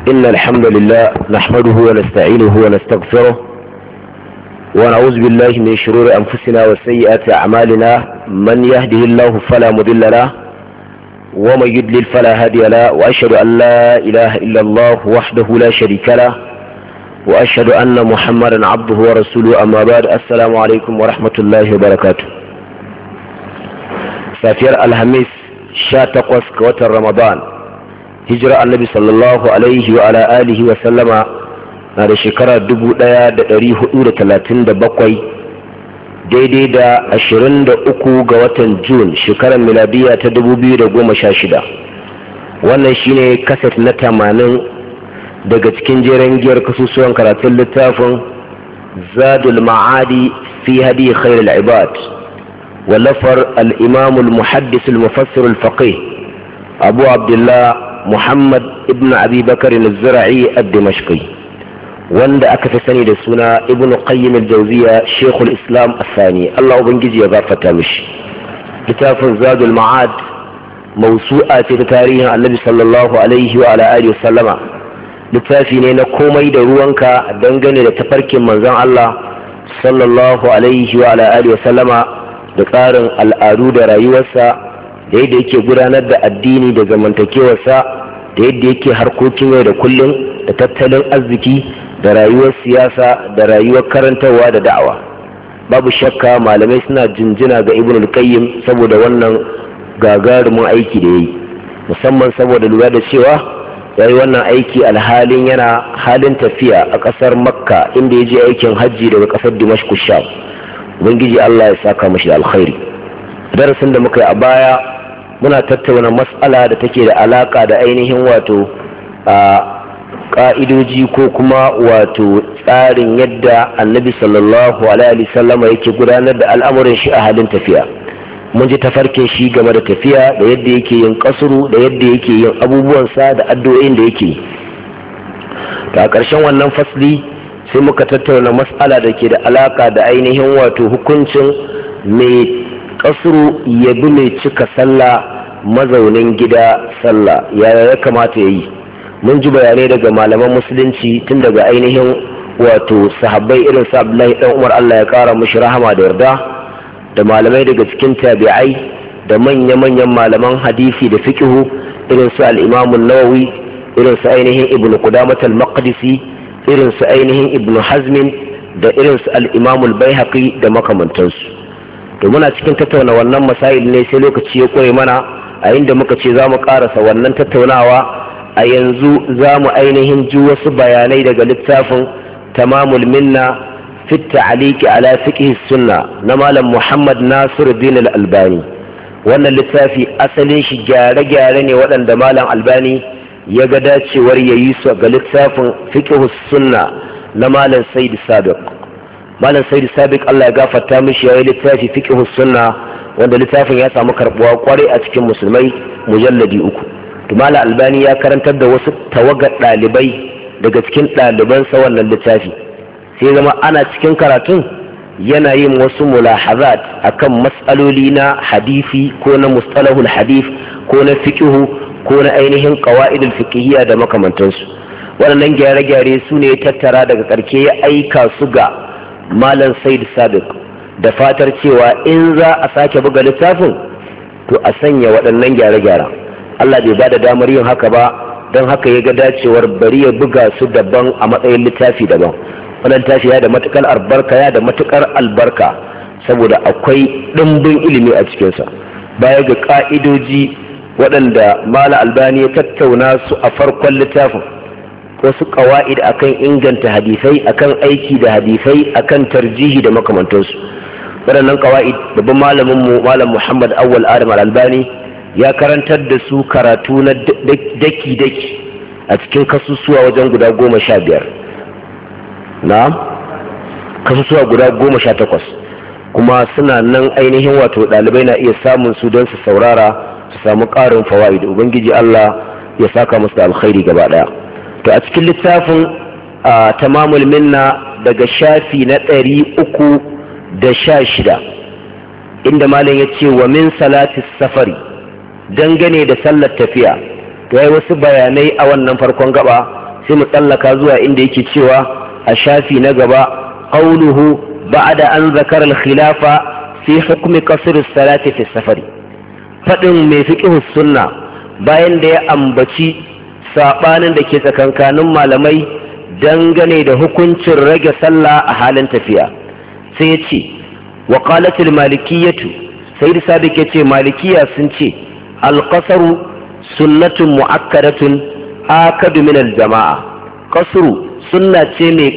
إن الحمد لله نحمده ونستعينه ونستغفره ونعوذ بالله من شرور أنفسنا وسيئات أعمالنا من يهده الله فلا مضل له ومن يضلل فلا هادي له وأشهد أن لا إله إلا الله وحده لا شريك له وأشهد أن محمدا عبده ورسوله أما بعد السلام عليكم ورحمة الله وبركاته. سافر الخميس 18 ga watan Ramadan hijira annabi sallallahu alaihi wa ala alihi wa sallama na da shekara 1437 daidai da 23 ga watan Jun shekarar miladiya ta 2016. wannan shine kaset na 80 daga cikin jeren giyar kasusuwan karatun littafin Zadul Ma'adi fi hadi khairul ibad ولفر الإمام المحدث المفسر الفقيه أبو عبد الله محمد ابن أبي بكر الزرعي الدمشقي وند أكفسني لسنا ابن قيم الجوزية شيخ الإسلام الثاني الله بنجي يغفر مش كتاب زاد المعاد موسوعة تاريخ النبي صلى الله عليه وعلى آله وسلم littafi ne na komai da ruwanka dangane da tafarkin manzon Allah sallallahu alaihi wa alihi wa sallama da tsarin al'adu da rayuwarsa da yadda yake gudanar da addini da zamantakewarsa da yadda yake harkokin yau da kullum da tattalin arziki da rayuwar siyasa da rayuwar karantarwa da da'awa. Babu shakka malamai suna jinjina ga Ibn al-Qayyim saboda wannan gagarumin aiki da yayi, musamman saboda lura da cewa yayi wannan aiki alhalin yana halin tafiya a ƙasar Makka inda ya je aikin hajji daga ƙasar Dimashq Sham. Ubangiji Allah ya saka mashi alkhairi. Darasin da muka yi a baya muna tattauna mas'ala da take da alaka da ainihin wato ka'idoji ko kuma wato tsarin yadda Annabi sallallahu alaihi wasallam yake gudanar da al'amuran shi a halin tafiya. Mun ji tafarkin shi game da tafiya da yadda yake yin kasuru da yadda yake yin abubuwansa da addu'o'in da yake. Ta ƙarshen wannan fasli sai muka tattauna mas'ala da ke da alaka da ainihin wato hukuncin mai kasuru ya bi mai cika sallah mazaunin gida sallah yaya ya kamata ya yi. Mun ji bayanai daga malaman musulunci tun daga ainihin wato sahabbai irin su Abdullahi dan Umar Allah ya kara mishi rahama da yarda, da malamai daga cikin tabi'ai da manya-manyan malaman hadisi da fiqhu irin su al-Imam an-Nawawi, irin su ainihin Ibn Qudamah al-Maqdisi, irin su ainihin Ibn Hazmin da irin su al-Imam al-Baihaqi da makamantansu. To muna cikin tattauna wannan masail ne sai lokaci ya koyi mana, a inda muka ce za mu karasa wannan tattaunawa a yanzu za mu ainihin ji wasu bayanai daga littafin Tamamul Minna fi ta'liqi ala fiqh sunna na Malam Muhammad Nasiruddin al-Albani. Wannan littafi asalin shi gyare-gyare ne waɗanda Malam Albani ya ga dacewar ya yi su ga littafin fiqh sunna na Malam Said Sabiq. Malam Said Sabiq Allah ya gafarta mishi yayi littafi fiqh sunna wanda littafin ya samu karbuwa kwarai a cikin musulmai mujalladi 3. To Malam Albani ya karantar da wasu tawagar dalibai daga cikin daliban sa wannan littafi. Sai zama ana cikin karatun yana yin wasu mulahazat akan mas'aloli na hadisi ko na mustalahul hadith ko na fiqh ko na ainihin qawaidul fiqhiyya da makamantansu. Waɗannan gyare-gyare su ne tattara daga ƙarshe ya aika su ga Malam Said Sabiq da fatar cewa in za a sake buga littafin to a sanya waɗannan gyare-gyaren. Allah bai bada damar yin haka ba, don haka ya ga dacewar bari ya buga su daban a matsayin littafi daban. Wannan littafi ya da matukar albarka saboda akwai ɗimbin ilimi a cikinsa, baya ga ƙa'idoji waɗanda Malam Albani ya tattauna su a farkon littafin, wasu ƙawa'id akan inganta hadisai, akan aiki da hadisai, akan tarjihi da makamantansu. Waɗannan ƙawa'id babban malaminmu Malam Muhammad Awwal Adam Al-Albani ya karantar da su karatu na daki-daki a cikin kasusuwa wajen guda 15. Na'am, kasusuwa guda 18 kuma suna nan ainihin wato ɗalibai na iya samun su don su saurara su samu ƙarin fawaid. Ubangiji Allah ya saka musu da alkhairi gaba ɗaya. To a cikin littafin Tamamul Minna daga shafi na 316 inda malam ya ce wa min salati safari, dangane da sallar tafiya, to yayi wasu bayanai a wannan farkon gaba sai mu tsallaka zuwa inda yake cewa a shafi na gaba qawluhu ba'da an zakara al-khilafa fi hukmi qasr as-salati fi safari fadin mai fiqh sunna bayan da ya ambaci sabanin da ke tsakankanin malamai dangane da hukuncin rage sallah a halin tafiya sai ya ce wa qalat al-malikiyyatu sayyid sabiq yace malikiya sun ce al-qasru sunnatun mu'akkadatun akadu min al-jama'a qasru sunna ce mai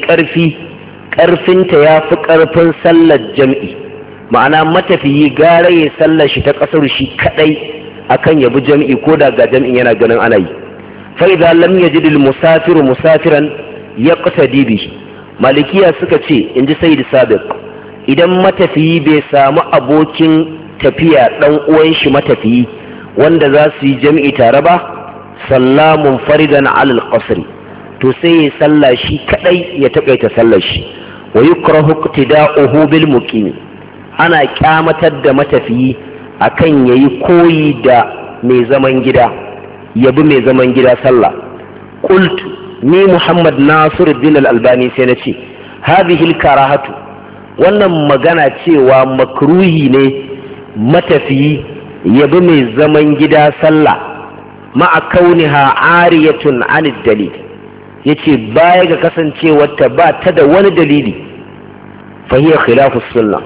ƙarfinta ya fi ƙarfin sallar jam'i ma'ana matafiyi gara ya sallar shi ta ƙasar shi kaɗai akan yabi jam'i ko da ga jam'in yana ganin ana yi fa idza lam yajid al musafiru musafiran yaqtadi bihi malikiya suka ce inji sayyid sabiq idan matafiyi bai samu abokin tafiya dan uwan shi matafiyi wanda za su yi jam'i tare ba sallamun faridan ala al qasri to sai ya salla shi kadai ya takaita sallar shi wa yukrahu iqtida'uhu bil muqim ana kyamatar da matafiyi akan yayi koyi da mai zaman gida yabi mai zaman gida sallah qultu ni Muhammad Nasiruddin Al-Albani sai na ce hadhihi al-karahatu wannan magana cewa makruhi ne matafiyi yabi mai zaman gida sallah ma'a kauniha ariyatun 'anid dalil yace baya ga kasancewarta ba ta da wani dalili fa hiya khilafu sunna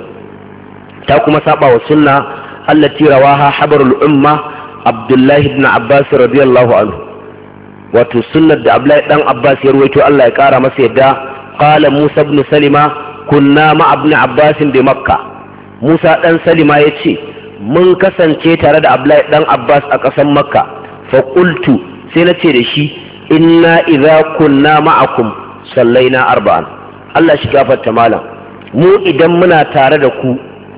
ta kuma saba wa sunna allati rawaha habarul umma Abdullahi ibn Abbas radiyallahu anhu wato sunnar da Abdullahi dan Abbas ya ruwaito Allah ya kara masa yadda qala Musa ibn Salima kunna ma ibn Abbas bi Makkah Musa dan Salima yace mun kasance tare da Abdullahi dan Abbas a ƙasar Makka fa qultu sai nace da shi inna idza kunna ma'akum sallaina arba'an Allah shi gafarta malam mu idan muna tare da ku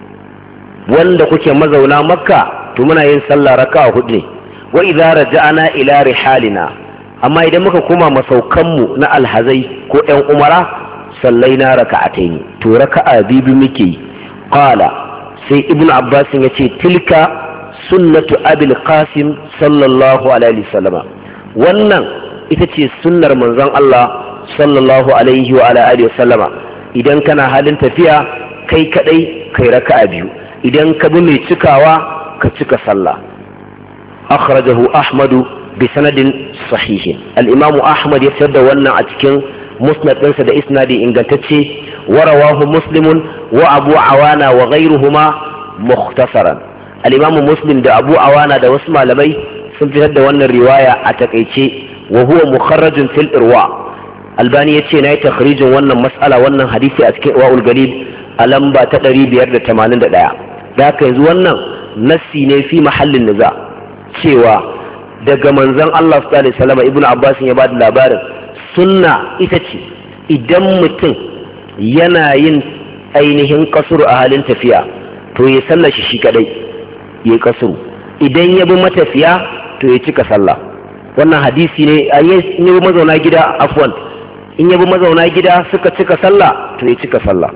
wanda kuke mazauna Makka to muna yin sallah raka'a hudu ne wa idza raja'na ila rihalina amma idan muka koma masaukan mu na alhazai ko ɗan umara sallaina raka'atayn to raka'a biyu muke qala sai ibnu abbas yace tilka sunnatu abil qasim sallallahu alaihi wasallam wannan ita ce sunnar manzon Allah sallallahu alaihi wa alihi wasallama idan kana halin tafiya kai kadai kai raka'a biyu idan ka bi mai cikawa ka cika sallah akhrajahu ahmadu bi sanadin sahihin al-imam ahmad ya fitar da wannan a cikin musnad ɗinsa da isnadi ingantacce wa rawahu muslimun wa abu awana wa ghayruhuma mukhtasaran al-imam muslim da abu awana da wasu malamai sun fitar da wannan riwaya a takeice wa huwa mukharrajun fil irwa albani yace nayi takhrijin wannan mas'ala wannan hadisi a cikin irwaul galib a lamba ta 581 da haka yanzu wannan nassi ne fi mahallin niza cewa daga manzon Allah sallallahu alaihi wasallam ibnu abbas ya bada labarin sunna ita ce idan mutum yana yin ainihin kasuru a halin tafiya to ya sallar shi kadai ya kasuru idan ya bi matafiya to ya cika sallah wannan hadisi ne a yi mazauna gida afwan in yabi mazauna gida suka cika sallah to ya cika sallah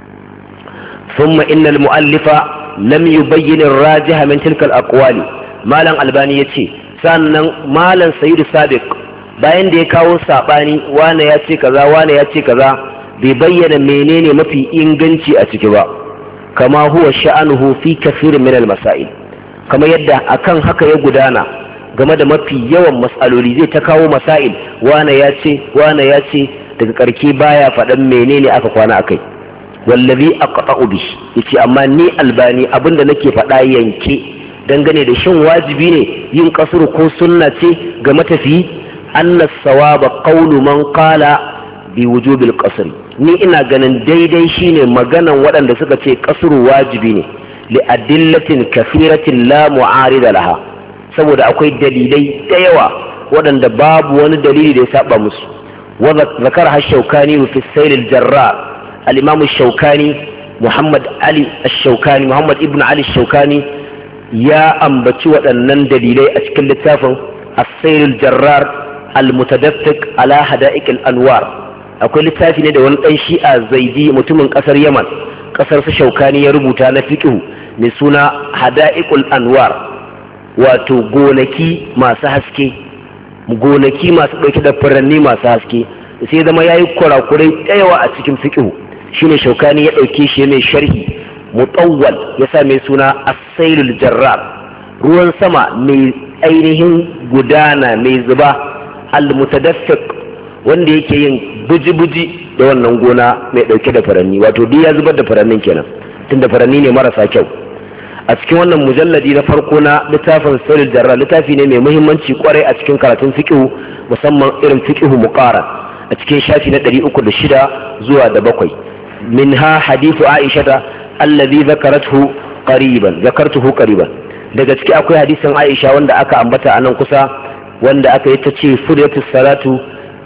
thumma innal mu'allifa lam yubayyin ar-rajih min tilka al-aqwali malam albani yace sannan malam sayyid sabiq bayan da ya kawo sabani wane ya ce kaza wane ya ce kaza bai bayyana menene mafi inganci a ciki ba kama huwa sha'anuhu fi kathir min al-masail kamar yadda akan haka ya gudana game da mafi yawan mas'aloli zai ta kawo masail wane ya ce daga karke baya faɗan menene aka kwana akai wallazi aqta'u bi yace amma ni albani abinda nake faɗa yanke dangane da shin wajibi ne yin kasuru ko sunna ce ga matafi anna sawaba qawlu man qala bi wujubil qasr ni ina ganin daidai shine maganan waɗanda suka ce kasuru wajibi ne li adillatin kathiratin la mu'arida laha saboda akwai dalilai da yawa waɗanda babu wani dalili da ya saba musu wa zakar shaukani fi sayl al-jarrar al-imam shaukani muhammad ibn ali shaukani ya ambaci waɗannan dalilai a cikin littafin as-sayl al-jarrar al-mutadaffiq ala hada'iq al-anwar akwai littafi ne da wani dan shi'a zaidi mutumin kasar yaman kasar su shaukani ya rubuta na fiqh mai suna hada'iqul anwar wato gonaki masu haske gonaki masu ɗauke da furanni masu haske, sai zama ya yi kurakurai ɗayawa a cikin fiƙihu. Shine Shaukani ya ɗauke shi mai sharhi mutawwal ya sa mai suna as-sailul jarrar, ruwan sama mai ainihin gudana mai zuba, al-mutadaffiq, wanda yake yin buji-buji da wannan gona mai ɗauke da furanni, wato duk ya zubar da furannin kenan tunda furanni ne marasa kyau. A cikin wannan mujalladi na farko na littafin sailul jarrar, littafi ne mai muhimmanci kwarai a cikin karatun fiqhu, musamman irin fiqhu muqaran, a cikin shafi na 306 zuwa da 7. minha hadithu aisha alladhi zakartuhu qariban, daga ciki akwai hadisin Aisha wanda aka ambata a nan kusa, wanda aka yi ta ce fudatus salatu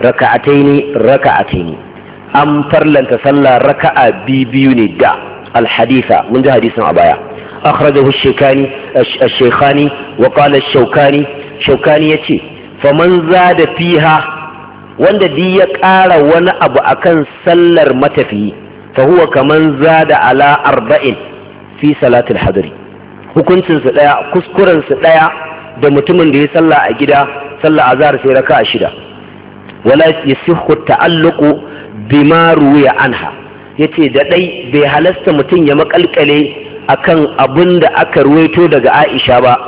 raka'ataini, an farlanta sallah raka'a biyu ne da alhadisa, mun ji hadisin a baya. akhrajahu ash-shaykhani wa qala ash-shawkani yace faman zada fiha, wanda di ya ƙara wani abu akan sallar matafiyi, fa huwa kaman zada ala 40 fi salatil hadri, hukuncin su daya, kuskuren su daya da mutumin da ya salla a gida, sallar azhar sai raka'a 6. wala yasihhu ta'alluqu bima ruwiya anha, yace da dai bai halasta mutum ya makalkale akan abin da aka ruwaito daga Aisha ba,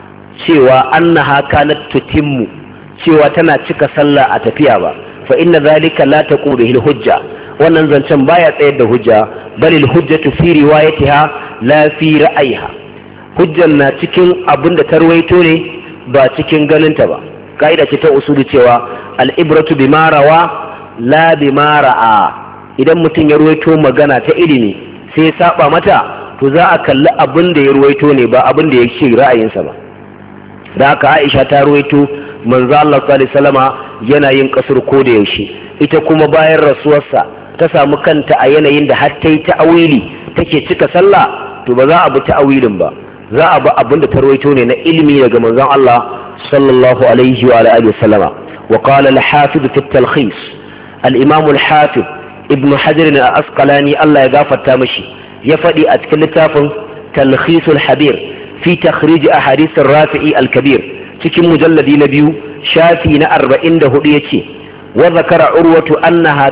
cewa annaha kanat tutimmu, cewa tana cika sallah a tafiya ba, fa inna zalika la taqu bihi hujja, wannan zancen baya tsayar da hujja, balil hujjatu fi riwayatiha la fi ra'ayiha, hujjan na cikin abin da ta ruwaito ne ba cikin ganinta ba. Ka'ida ce ta usuli cewa al-ibratu bima rawa la bima ra'a, idan mutum ya ruwaito magana ta ilimi sai ya saba mata, to za a kalli abin da ya ruwaito ne ba abin da ya ce ra'ayinsa ba. Da haka Aisha ta ruwaito manzo Allah sallallahu alaihi wasallama yana yin kasur ko da yaushe, ita kuma bayan rasuwarsa ta samu kanta a yanayin da har ta yi ta'awili take cika sallah, to ba za a bi ta'awilin ba, za a bi abin da ta ruwaito ne na ilimi daga manzon Allah sallallahu alaihi wa alihi wasallama. wa qala al-hafiz fi at-talkhis, al-imam al-hafiz ibn hajar al-asqalani Allah ya gafarta mishi ya faɗi a cikin littafin talkhisul habir fi takhrij ahadith ar-rafi'i al-kabir cikin mujalladi na 2 shafi na 44 yace wa zakara urwatu annaha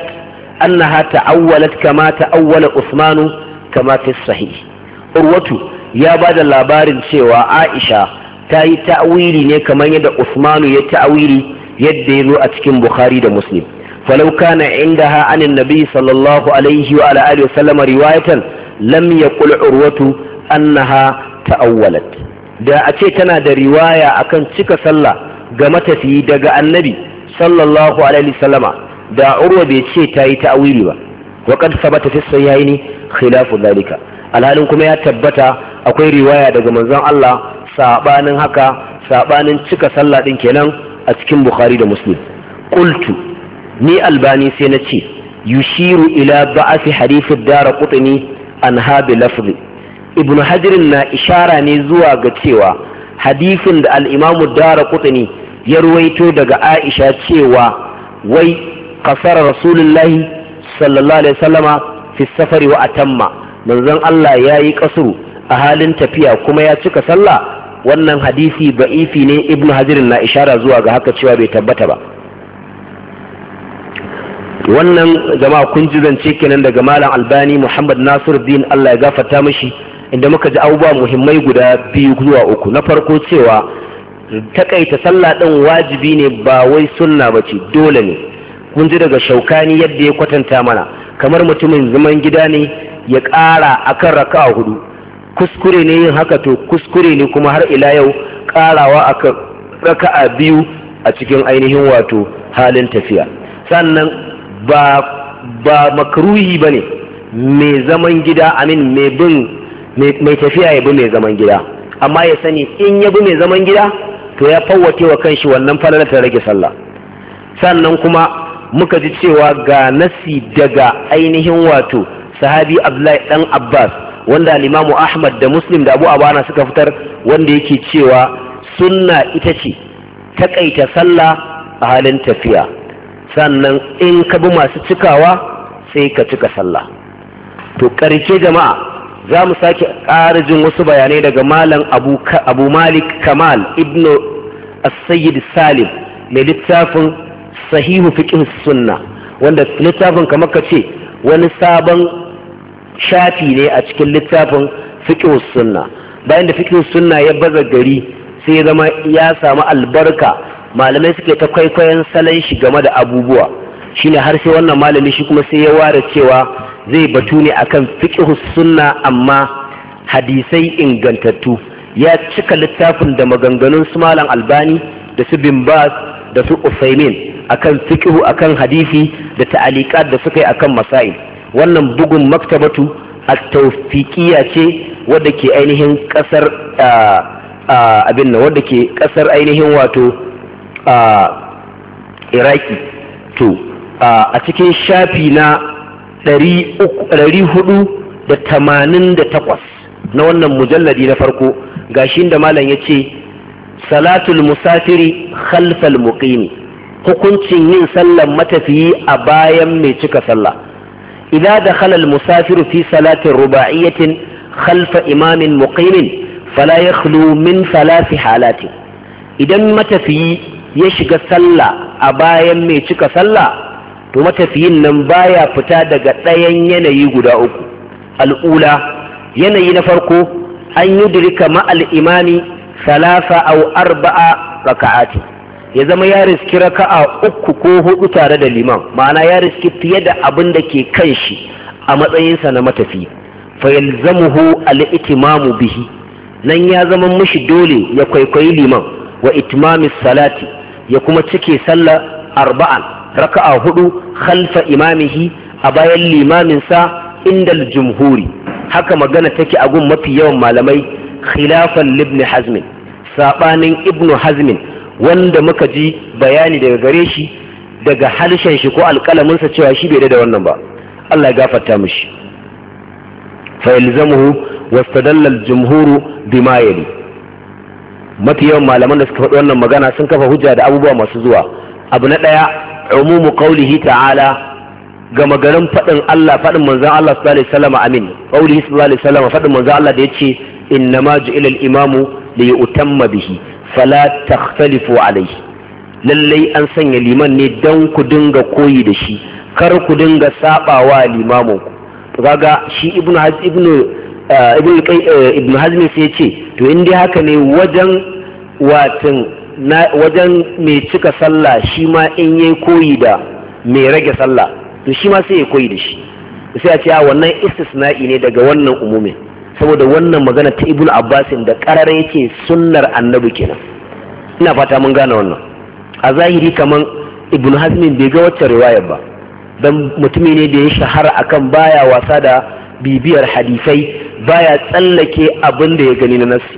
ta'awwalat kama ta'awwala Uthman kama fi sahih. Urwatu ya bada labarin cewa Aisha ta yi ta'awili ne kamar yadda Uthman ya ta'awili yadda ya zo a cikin Bukhari da Muslim. فلو كان عندها عن النبي صلى الله عليه وعلى آله وسلم رواية لم يقل عروة أنها تأولت. da a ce tana da riwaya akan cika sallah ga matafiyi daga annabi sallallahu alaihi wasallama, da urwa bai ce ta yi ta'awili ba. wa qad thabata fi sahihaini khilafu dhalika, alhalin kuma ya tabbata akwai riwaya daga manzon Allah sabanin haka, sabanin cika sallah din kenan a cikin Bukhari da Muslim. qultu, ni albani sai na ce yushiru ila ba'afi hadithu Daraqutni an habi lafzi. Ibn Hajar na ishara ne zuwa ga cewa hadithin da al-Imam Daraqutni ya ruwaito daga Aisha cewa wai qasara Rasulullahi sallallahu alaihi wasallama fi safari wa atamma, manzon Allah yayi kasuru a halin tafiya kuma ya cika sallah, wannan hadisi ba'ifi ne. Ibn Hajar na ishara zuwa ga haka cewa bai tabbata ba. wannan jama'a kun ji zance kenan daga malam Albani Muhammad Nasiruddin Allah ya gafarta mishi, inda muka ji abubuwa muhimmai guda 2 zuwa 3. na farko cewa takaita sallah din wajibi ne ba wai sunna bace, dole ne. kun ji daga Shaukani yadda ya kwatanta mana, kamar mutumin zaman gida ne ya ƙara akan raka'a 4, kuskure ne yin haka, to kuskure ne kuma har ila yau ƙarawa akan raka'a 2 a cikin ainihin wato halin tafiya. Sannan ba makruhi bane mai zaman gida, amin mai tafiya ya bi mai zaman gida, amma ya sani in ya bi mai zaman gida to ya fawwace wa kanshi wannan falalar ta rage sallah. Sannan kuma muka ji cewa ga nasi daga ainihin wato sahabi Abdullahi dan Abbas, wanda al-Imam Ahmad da Muslim da Abu Awana suka fitar, wanda yake cewa sunna ita ce takaita sallah a halin tafiya, sannan in ka bi masu cikawa sai ka cika sallah. To ƙarshe jama'a za mu sake ƙarajin wasu bayanai daga malam abu malik kamal ibn as-sayyid salim mai littafin sahihu fiqh sunna, wanda littafin kamar ka ce wani sabon shafi ne a cikin littafin fiqh sunna. Bayan da fiqh sunna ya baza gari sai ya zama ya samu albarka, malamai suke ta kwaikwayon salon shi game da abubuwa, shine har sai wannan malami shi kuma sai ya ware cewa zai batu ne akan fiqh sunna amma hadisai ingantattu. Ya cika littafin da maganganun su malam Albani da su Bin Baz da su Usaimin akan fiqh akan hadisi da ta'aliqat da suka yi akan masail. Wannan bugun maktabatu at-tawfiqiyya ce wadda ke ainihin kasar abin nan, wadda ke kasar ainihin wato Iraki. To a cikin shafi na 488 na wannan mujalladi na farko gashi da malam ya ce salatul musafiri khalfal muqimi, hukuncin yin sallar matafiyi a bayan mai cika sallah. idza dakhala al musafiru fi salatin ruba'iyyatin khalfa imamin muqimin fala yakhlu min thalathi halati. Idan matafiyi ya shiga sallah a bayan mai cika sallah, to matafiyin nan baya fita daga ɗayan yanayi guda uku. Al'ula, yanayi na farko, an yudrika ma'al imami salasa aw arba'a raka'ati, ya zama ya riski raka'a 3 ko 4 tare da liman, ma'ana ya riski fiye da abin da ke kan shi a matsayinsa na matafi. Fa yalzamuhu al-itimamu bihi, nan ya zama mishi dole ya kwaikwayi liman wa itmamis salati, ya kuma cike sallar arba'an raka'a 4 khalfa imamihi a bayan limaminsa indal jumhuri. Haka magana take a gun mafi yawan malamai, khilafan ibn hazm, sabanin ibn hazm wanda muka ji bayani daga gare shi daga halshen shi ko alƙalaminsa cewa shi bai da wannan ba, Allah ya gafarta mishi. fa yalzamuhu wastadalla al-jumhuru bima yali. Mafi yawan malaman da suka faɗi wannan magana sun kafa hujja da abubuwa masu zuwa. Abu na ɗaya, umumu qaulihi ta'ala, gama garin faɗin Allah, faɗin manzon Allah sallallahu alaihi wasallam, amin, qaulihi sallallahu alaihi wasallam, faɗin manzon Allah da yace innama ju'ila al-imamu li yutamma bihi fala takhtalifu alayhi. Lallai an sanya liman ne dan ku dinga koyi da shi, kar ku dinga sabawa limamin ku. To kaga shi ibnu hazmi sai ce to in dai haka ne wajen mai cika sallah shi ma in yayi koyi da mai rage sallah, to shi ma sai ya koyi da shi. Sai a ce wannan istisna'i ne daga wannan umumin, saboda wannan magana ta ibnu abbasin da karara yake sunnar annabi kenan. Ina fata mun gane wannan. A zahiri kaman ibnu hazmin bai ga wacce riwayar ba, dan mutumi ne da ya shahara akan baya wasa da bibiyar hadisai, baya tsallake abin da ya gani na nasi.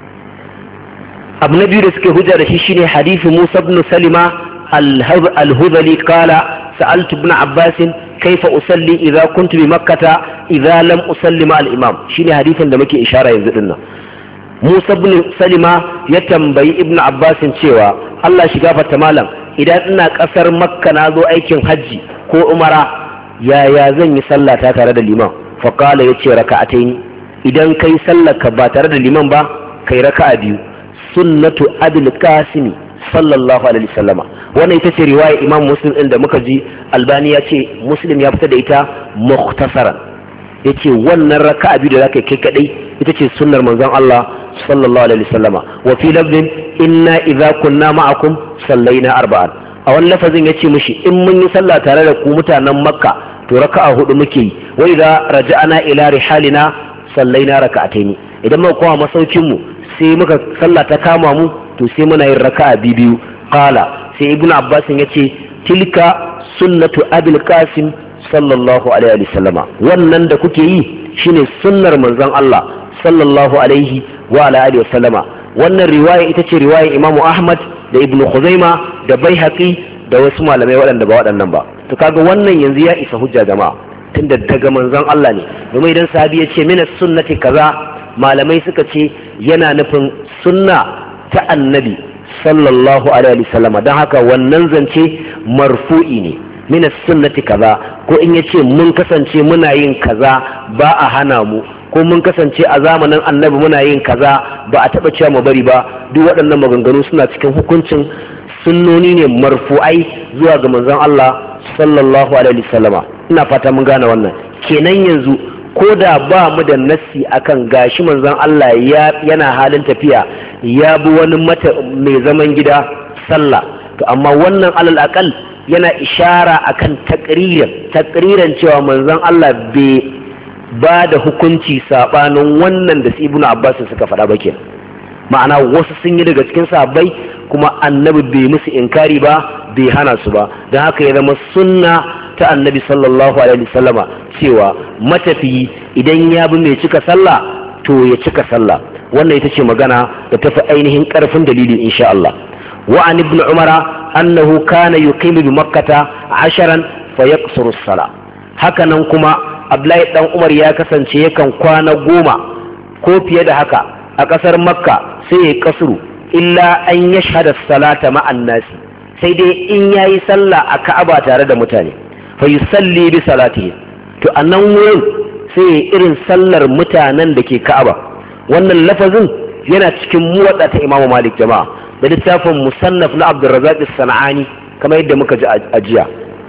Abu na biyu da suke hujja da shi shine hadisi Musa ibn Salima al-Hudhali qala sa'altu ibn Abbas kaifa usalli idza kuntu bi Makkah idza lam usalli ma al-imam. Shine hadisin da muke ishara yanzu dinnan. Musa ibn Salima ya tambayi ibn Abbas cewa Allah shi gafarta malam, idan ina kasar Makka na zo aikin hajji ko umara, yaya zan yi sallata tare da liman? Fa qala yace raka'atayn, idan kai sallaka ba tare da liman ba kai raka'a 2, sunnatu Abil Qasim sallallahu alaihi wasallama. Wannan ita ce riwaya Imam Muslim din da muka ji Albani ya ce Muslim ya fita da ita mukhtasaran. Yace wannan raka'a 2 da zaka kai kadai ita ce sunnar manzon Allah sallallahu alaihi wasallama. Wa fi lafzin inna idza kunna ma'akum sallaina 4. A wani lafazin yace mishi in mun yi sallah tare da ku mutanen Makka to raka'a 4 muke yi. Wa idza raja'na ila rihalina sallaina raka'ataini. Idan muka koma masaukin mu sai muka sallah ta kama mu to sai muna yin raka'a 2. Qala sai ibnu Abbas yace tilka sunnatu Abil Qasim sallallahu alaihi wasallama. Wannan da kuke yi shine sunnar manzon Allah sallallahu alaihi wa ala alihi wasallama. Wannan riwaya ita ce riwayar Imam Ahmad da Ibn Khuzaima da Baihaqi da wasu malamai waɗanda ba waɗannan ba. To kaga wannan yanzu ya isa hujja jama'a, tunda daga manzon Allah ne. Domin idan sahabi ya ce mina sunnati kaza, malamai suka ce yana nufin sunna ta annabi sallallahu alaihi wasallama. Dan haka wannan zance marfu'i ne, mina sunnati kaza, ko in yace mun kasance muna yin kaza ba a hana mu, ko mun kasance a zamanin annabi muna yin kaza ba a taɓa cewa mu bari ba, duk waɗannan maganganu suna cikin hukuncin sunnoni ne marfu'ai zuwa ga manzon Allah sallallahu alaihi wasallama. Ina fata mun gane wannan. Kenan yanzu ko da ba mu da nassi akan gashi manzon Allah yana halin tafiya ya bi wani mata mai zaman gida sallah, to amma wannan alal aqal yana ishara akan takriran cewa manzon Allah bai ba da hukunci sabanin wannan da Ibn Abbas suka faɗa ba kenan. Ma'ana wasu sun yi daga cikin sahabbai kuma annabi bai musu inkari ba, bai hana su ba, don haka ya zama sunna ta annabi sallallahu alaihi wasallama cewa matafiyi idan ya bi mai cika sallah to ya cika sallah. Wannan ita ce magana da tafi ainihin karfin dalili insha Allah. Wa an ibn umara annahu kana yuqimu bi makkata 10 fa yaqsuru as-sala. Haka nan kuma Abdullahi dan Umar ya kasance yakan kwana 10 ko fiye da haka a kasar Makka sai ya kasuru illa an yashhada as-salata ma'an nasi, sai dai in yayi sallah a Ka'aba tare da mutane fa yusalli bi salatihi, to annan wurin sai irin sallar mutanen da ke Ka'aba. Wannan lafazin yana cikin muwadda ta Imam Malik jama'a da littafin Musannaf na Abdurrazzaq as-San'ani kamar yadda muka ji a jiya.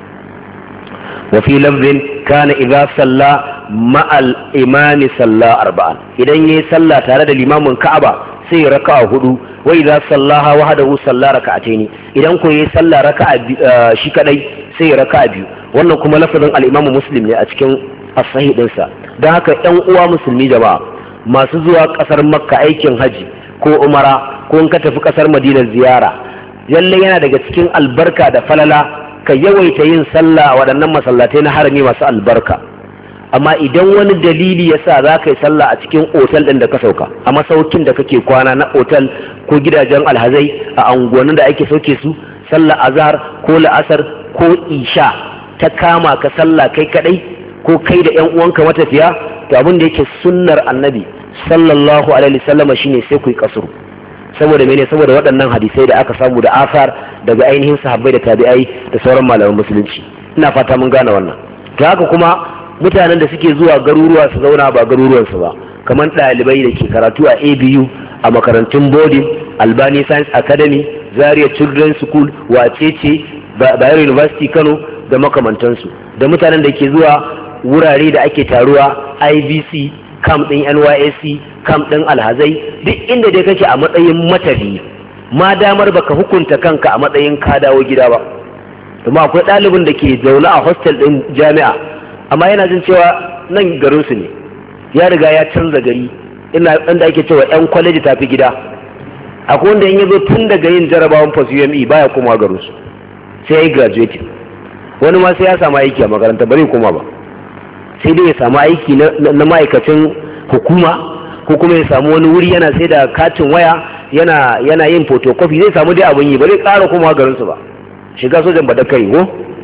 Wa fi lafzin kana idza salla ma'al imami salla 4, idan yayi sallah tare da limamin Ka'aba sai raka'a 4, wa idza sallaha wahdahu salla raka'ataini, idan ko yayi sallah raka'a shi kadai sai raka'a 2. Wannan kuma lafazin al-Imam Muslim ne a cikin as-sahih dinsa. Dan haka ɗan uwa musulmi jama'a masu zuwa kasar Makka aikin haji ko umara ko in ka tafi kasar Madina ziyara, lalle yana daga cikin albarka da falala ka yawaita yin sallah a waɗannan masallatai na harami masu albarka. Amma idan wani dalili ya sa za ka yi sallah a cikin otal ɗin da ka sauka, a masaukin da kake kwana na otal ko gidajen alhazai a unguwannin da ake sauke su, sallah azhar ko la'asar ko isha ta kama ka sallah kai kadai ko kai da ƴan uwanka matafiya, to abin da yake sunnar annabi sallallahu alaihi wasallam shine sai ku yi kasuru. Saboda mene? Saboda waɗannan hadisai da aka samu da asar daga ainihin sahabbai da tabi'ai da sauran malaman musulunci. Ina fata mun gane wannan. To haka kuma mutanen da suke zuwa garuruwa su zauna ba garuruwansu ba, kamar ɗalibai da ke karatu a ABU, a makarantun boarding, Albani Science Academy, Zaria Children's School, Wacece, Bayero University Kano da makamantansu, da mutanen da ke zuwa wurare da ake taruwa IVC, camp ɗin NYSC, camp ɗin alhazai, duk inda dai kake a matsayin matafi, ma damar baka hukunta kanka a matsayin ka dawo gida ba. Kuma akwai ɗalibin da ke zaune a hostel ɗin jami'a, amma yana jin cewa nan garinsu ne, ya riga ya canza gari, inda ake cewa 'yan kwaleji tafi gida. Akwai wanda in ya zo tun daga yin jarabawan post UME baya kuma garinsu, sai ya yi graduating. Wani ma sai ya samu aiki a makaranta bari kuma ba, sai dai ya samu aiki na ma'aikacin hukuma, ko kuma ya samu wani wuri yana sai da katin waya yana yin photocopy, zai samu dai abin yi, ba zai ƙara kuma garinsu ba, shiga sojan ba da kai ko.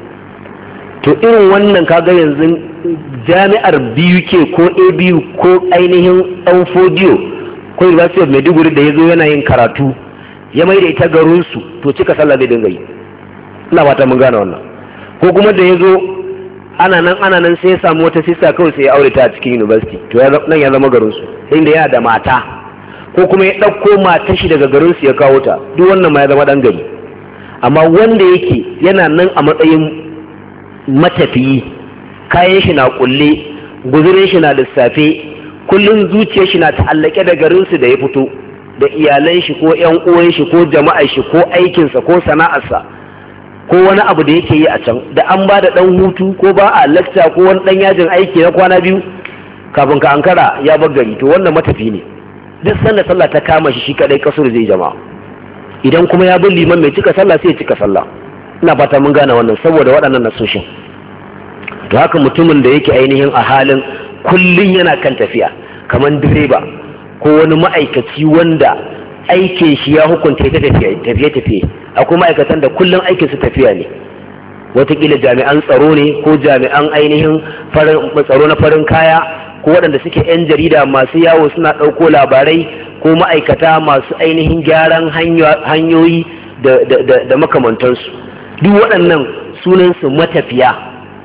To irin wannan kaga yanzu jami'ar BUK ko ABU ko ainihin ɗan Fodiyo ko University of Maiduguri da ya zo yana yin karatu ya mai da ita garinsu, to cika sallah zai dinga yi. Ina fata mun gane wannan. Ko kuma da ya zo ana nan sai ya samu wata sista kawai sai ya aure ta a cikin university, to nan ya zama garinsu, inda yana da mata, ko kuma ya ɗauko matar shi daga garinsu ya kawo ta, duk wannan ma ya zama ɗan gari. Amma wanda yake yana nan a matsayin matafiyi, kayan shi na kulle, guzurin shi na lissafe, kullum zuciyar shi na ta'allake da garinsu da ya fito, da iyalan shi ko ƴan uwan shi ko jama'ar shi ko aikinsa ko sana'arsa ko wani abu da yake yi a can, da an ba da ɗan hutu ko ba a lecture ko wani ɗan yajin aiki na kwana 2 kafin ka ankara ya bar gari, to wannan matafi ne. Duk sanda sallah ta kama shi kadai kasur zai jama'a. Idan kuma ya bin liman mai cika sallah sai ya cika sallah. Ina fata mun gane wannan saboda waɗannan nasoshin. To haka mutumin da yake ainihin a halin kullun yana kan tafiya, kamar direba ko wani ma'aikaci wanda aikin shi ya hukunta ta tafiye-tafiye. Akwai ma'aikatan da kullun aikin su tafiya ne, watakila jami'an tsaro ne ko jami'an ainihin tsaro na farin kaya, ko waɗanda suke 'yan jarida masu yawo suna ɗauko labarai, ko ma'aikata masu ainihin gyaran hanyoyi da makamantansu. Duk waɗannan sunansu matafiya.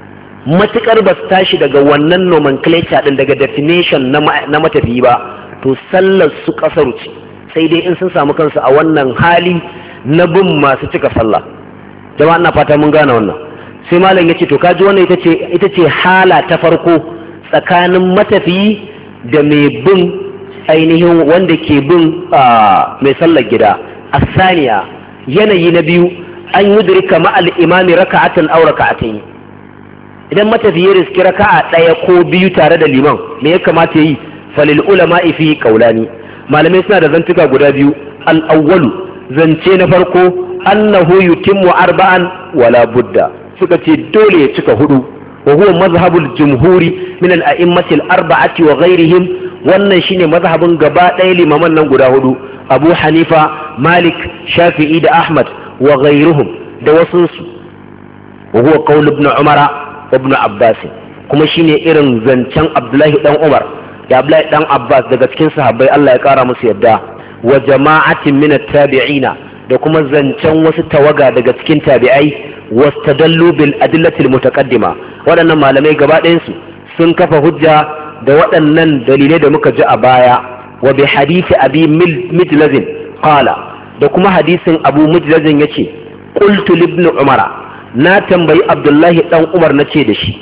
matukar ba su tashi daga wannan nomenclature din daga definition na matafiyi ba to sallar su kasaru ce, sai dai in sun samu kansu a wannan hali na bin masu cika sallah. Jama'a ina fata mun gane wannan. Sai malam ya ce to kaji wannan ita ce hala ta farko tsakanin matafiyi da mai bin ainihin wanda ke bin mai sallar gida. Asaniya, yanayi na biyu, an yudrika ma'al imami raka'atan aw raka'atayn. Idan matafiyi ya riski raka'a ɗaya ko biyu tare da liman, me ya kamata yi? Falil ulama'i fi qaulani. Malamai suna da zantuka guda biyu. Al-awwalu, zance na farko, annahu yutimmu arba'an wala budda. Suka ce dole ya cika hudu. Wa huwa mazhabul jumhuri min al-a'immati al-arba'ati wa ghayrihim. Wannan shine mazhabin gaba ɗaya limaman nan guda hudu. Abu Hanifa, Malik, Shafi'i da Ahmad wa ghayruhum da wasunsu. Wa huwa qaul ibn Umar wa ibn Abbas. Kuma shine irin zancen Abdullahi dan Umar da Abdullahi dan Abbas daga cikin sahabbai Allah ya kara musu yadda, wa jama'atin min at-tabi'ina da kuma zancen wasu tawaga daga cikin tabi'ai, wastadallu bil adillati al-mutaqaddima. Waɗannan malamai gaba ɗayan su sun kafa hujja da waɗannan dalilai da muka ji a baya, wa bi hadisi abi mijlazin qala, da kuma hadisin abu mijlazin yace qultu li ibn umara, na tambayi Abdullahi dan Umar nace da shi,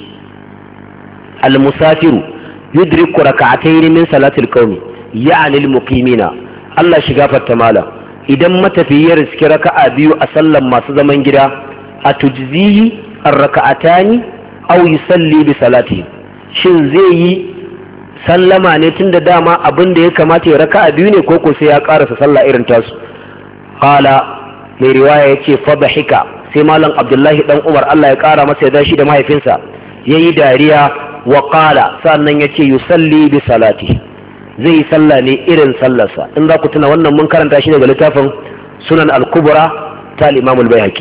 al-musafiru yudriku raka'atayn min salatil qaumi ya'ni al-muqimina. Allah shiga fatta mala, idan matafiyi ya riski raka'a biyu a sallan masu zaman gida, a tujzihi ar-raka'atani aw yusalli bi salatihi, shin zai yi sallama ne tunda dama abin da ya kamata ya raka'a biyu ne koko sai ya karasa sallah irin tasu? Qala, mai riwaya yace fa bahika, sai malam Abdullahi dan Umar Allah ya kara masa ya dashi da mahaifinsa yayi dariya, wa qala, sannan yace yusalli bi salatihi, zai yi sallah ne irin sallarsa. In za ku tuna wannan mun karanta shi daga littafin Sunan al-Kubra ta al-Imam al-Baihaqi.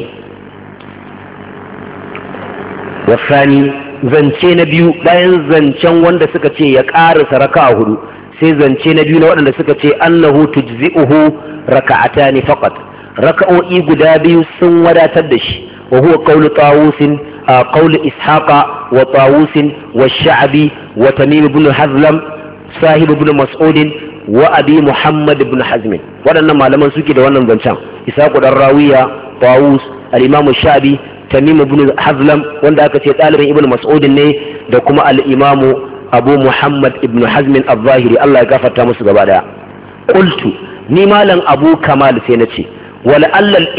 Wasani, zance na biyu bayan zancen wanda suka ce ya ƙarasa raka'a hudu, sai zance na biyu na waɗanda suka ce annahu tujzi'uhu raka'atani faqat, raka'o'i guda biyu sun wadatar da shi. wa huwa qawlu tawusin qawlu ishaqa wa tawusin wa sha'bi wa tamim ibn hazlam sahib ibn mas'ud wa abi muhammad ibn hazm. Waɗannan malaman suke da wannan zancen, ishaqu dan rawiya, tawus, al-imam sha'bi, tamim ibn hazlam wanda aka ce ɗalibin ibn mas'ud ne, da kuma al-imam abu muhammad ibn hazm al-zahiri, Allah ya gafarta musu gaba daya. Qultu, ni malam abu kamal sai nace wala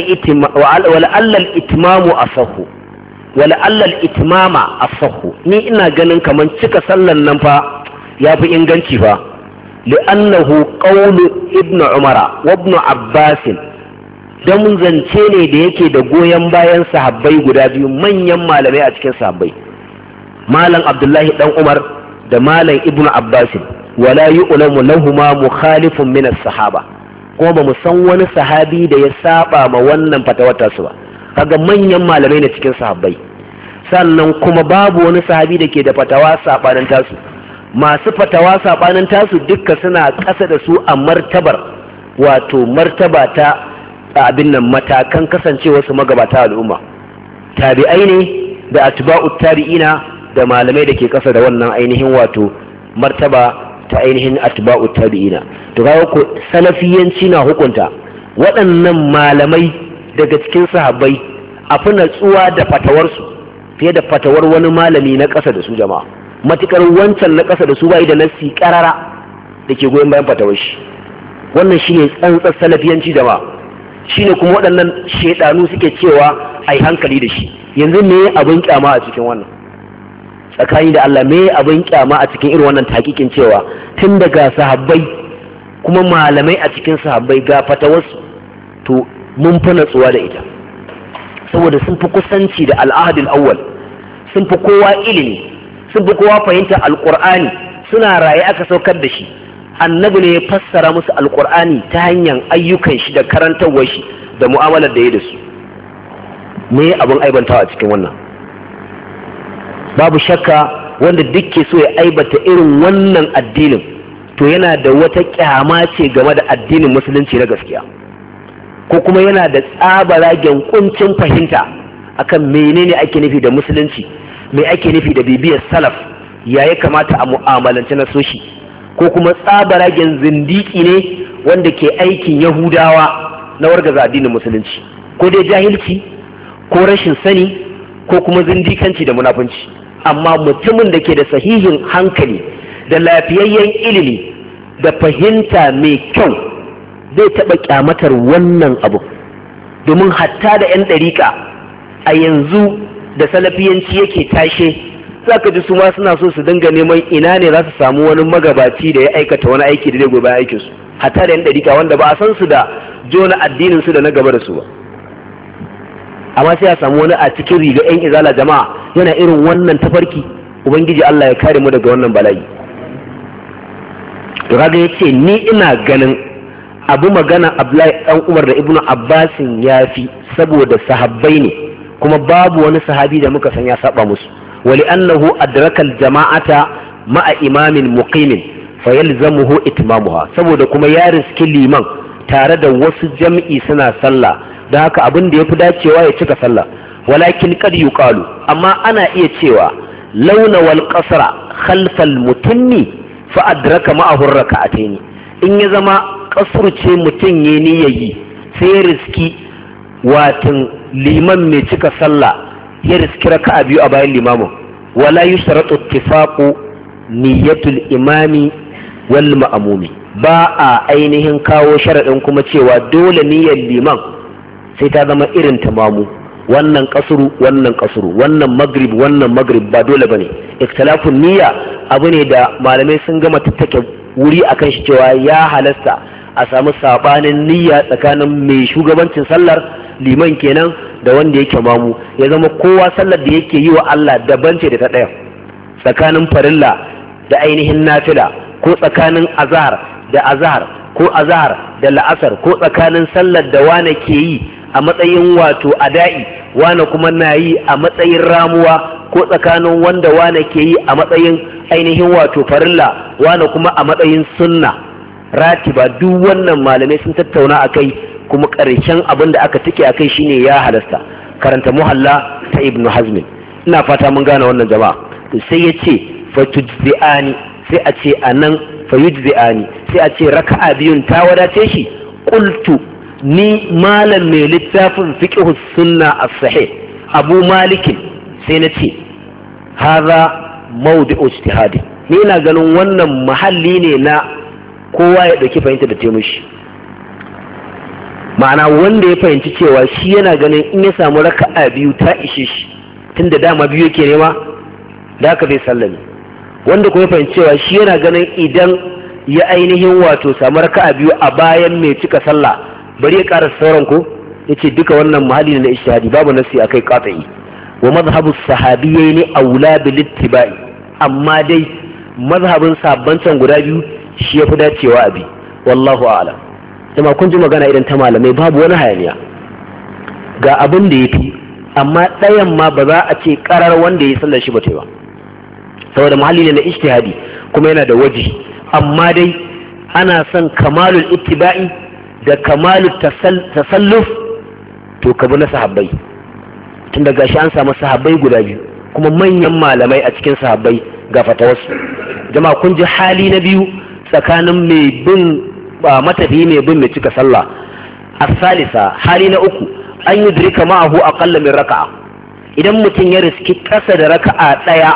allal itmamu asahu, wala allal itmama asahu, ni ina ganin kaman cika sallan nan fa yafi inganci fa, li'annahu qawlu ibn umara wa ibn abbas, dan zance ne da yake da goyon bayan sahabbai guda biyu manyan malamai a cikin sahabbai, malam Abdullahi dan Umar da malam Ibn Abbas. Wala yu'lamu lahumu mukhalifun min as-sahaba, kuma ba mu san wani sahabi da ya saba ma wannan fatawar su ba. Kaga manyan malamai ne cikin sahabbai, sannan kuma babu wani sahabi da ke da fatawa sabanin tasu. Masu fatawa sabanin tasu dukka suna ƙasa da su a martabar, wato martaba ta abin nan, matakan kasancewa su magabata al'umma, tabi'ai ne da atba'ut tabi'ina da malamai da ke kasa da wannan ainihin wato martaba ta ainihin atba'ut tabi'ina. To ga ko salafiyanci na hukunta waɗannan malamai daga cikin sahabbai a fi natsuwa da fatawarsu fiye da fatawar wani malami na kasa da su. Jama'a, matukar wancan na kasa da su bai da nassi karara da ke goyon bayan fatawar shi, wannan shine tsantsar salafiyanci. Jama'a, shine kuma waɗannan shedanu suke cewa ai hankali da shi. Yanzu me abin kyama a cikin wannan? Tsakani da Allah, me abin kyama a cikin irin wannan takikin cewa tun daga sahabbai kuma malamai a cikin sahabbai ga fatawarsu, to mun fi natsuwa da ita saboda sun fi kusanci da al'ahadul awwal, sun fi kowa ilimi, sun fi kowa fahimta alqur'ani, suna raye aka saukar da shi, annabi ne ya fassara musu alqur'ani ta hanyar ayyukan shi da karantarwar shi da mu'amalar da ya da su. Me abin aibantawa a cikin wannan? Babu shakka wanda duk ke so ya aibata irin wannan addinin to yana da wata kyama ce game da addinin musulunci na gaskiya, ko kuma yana da tsabaragen kuncin fahimta akan menene ake nufi da musulunci me ake nufi da bibiyar salaf, ya kamata a mu'amalance na soshi, ko kuma tsabaragen zindiki ne wanda ke aikin yahudawa na wargaza addinin musulunci, ko dai jahilci ko rashin sani ko kuma zindikanci da munafunci. Amma mutumin da ke da sahihin hankali da lafiyayyen ilimi da fahimta mai kyau zai taɓa kyamatar wannan abu, domin hatta da 'yan ɗariƙa a yanzu da salafiyanci yake tashe, za ka ji su ma suna so su dinga neman ina ne za su samu wani magabaci da ya aikata wani aiki da zai goyi bayan aikinsu, hatta da 'yan ɗariƙa wanda ba a san su da jona addinin su da na gaba da su ba. Amma sai a samu wani a cikin riga 'yan izala jama'a yana irin wannan tafarki. Ubangiji Allah ya kare mu daga wannan bala'i. To kaga yace ni ina ganin abu magana Abdullahi dan Umar da Ibnu Abbasin yafi, saboda sahabbai ne kuma babu wani sahabi da muka san ya saba musu, wali annahu adraka aljama'ata ma'a imamin muqimin fayalzamuhu itmamuha, saboda kuma ya riski liman tare da wasu jam'i suna sallah, don haka abin da yafi dacewa ya cika sallah. Walakin kad yuqalu, amma ana iya cewa launa wal qasra khalfal mutimmi fa adraka ma'ahu rak'atayn, in ya zama kasur ce mutum ya niyayi sai ya riski watan liman mai cika sallah ya riski raka'a biyu a bayan limamin. Wala yushratu ittifaqu niyyatul imami wal ma'mumi, ba a ainihin kawo sharadin kuma cewa dole niyyar liman sai ta zama irin ta mamu, wannan kasuru wannan kasuru, wannan maghrib wannan maghrib, ba dole bane. Ikhtilafun niyya abu ne da malamai sun gama tattake wuri akan shi cewa ya halasta a samu sabanin niyya tsakanin mai shugabancin sallar, liman kenan, da wanda yake mamu, ya zama kowa sallar da yake yi wa Allah daban ce da ta ɗaya, tsakanin farilla da ainihin nafila, ko tsakanin azhar da azhar, ko azhar da la'asar, ko tsakanin sallar da wane ke yi a matsayin wato ada'i, wane kuma na yi a matsayin ramuwa, ko tsakanin wanda wane ke yi a matsayin ainihin wato farilla, wane kuma a matsayin sunna ratiba. Duk wannan malamai sun tattauna akai, kuma ƙarshen abin da aka tike akai shine ya halasta. Karanta muhalla ta Ibn Hazm. Ina fata mun gane wannan jama'a. To sai ya ce fatujzi'ani, sai a ce anan fayujzi'ani, sai a ce raka'a biyun ta wadace shi. Qultu, ni malam mai littafin fiqh sunna as-sahih Abu Malik sai na ce hadha mawdi'u ijtihadi, ni ina ganin wannan mahalli ne na kowa ya dauki fahimta da taimushi. Ma'ana wanda ya fahimci cewa shi yana ganin in ya samu raka'a biyu ta ishe shi, tunda dama biyu yake nema, da haka bai sallame. Wanda kuma ya fahimci cewa shi yana ganin idan ya ainihin wato samu raka'a biyu a bayan mai cika sallah bari ya ƙara sauran ko, yace duka wannan mahalli ne na ijtihadi, babu nasi akai qat'i. Wa madhhabu sahabiyyi aula bil ittiba'i, amma dai mazhabin sabban can guda biyu shi yafi dacewa abi, wallahu a'lam. Kuma kun ji magana idan ta malamai, babu wani hayaniya ga abin da yafi, amma ɗayan ma ba za a ce karar wanda ya sallar shi ba ta yi ba, saboda mahalli ne na ijtihadi kuma yana da waji. Amma dai ana son kamalul ittiba'i da kamalul tasalluf, to ka bi na sahabbai, tun da gashi an samu sahabbai guda biyu kuma manyan malamai a cikin sahabbai ga fatawarsu. Jama'a kun ji hali na biyu tsakanin mai bin matafi mai bin mai cika sallah. As-salisa, hali na uku, an yudrika ma'ahu aqalla min raka'a, idan mutum ya riski kasa da raka'a daya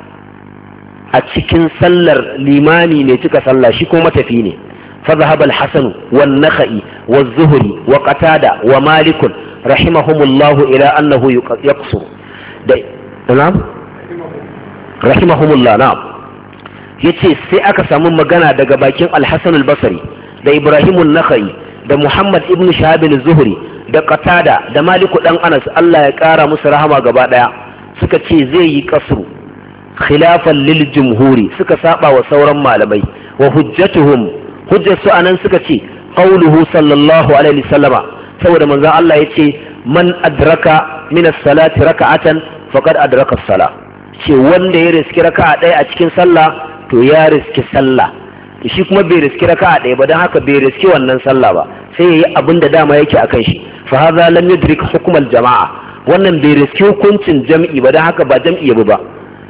a cikin sallar limani mai cika sallah, shi kuma matafi ne. فذهب الحسن والنخعي والزهري وقتادة ومالك رحمهم الله إلى أنه يقصر. نعم رحمهم الله. نعم. yace sai aka samu magana daga bakin Al-Hasan al-Basri da Ibrahim an-Nakhai da Muhammad ibn Shahab az-Zuhri da Qatada da Malik dan Anas, Allah ya kara musu rahama gaba daya, suka ce zai yi kasru khilafan lil jumhuri, suka saba wa sauran malamai. Wa hujjarsu anan suka ce qauluhu sallallahu alaihi wasallama, saboda manzo Allah yace man adraka min as-salati raka'atan faqad adraka as-salah, ce wanda ya riski raka'a ɗaya a cikin sallah to ya riski sallah. Shi kuma bai riski raka'a ɗaya ba, dan haka bai riski wannan sallah ba, sai yayi abin da dama yake akan shi. Fa hadha lam yudrik hukm al-jama'a, wannan bai riski hukuncin jam'i ba don haka ba jam'i yabi ba.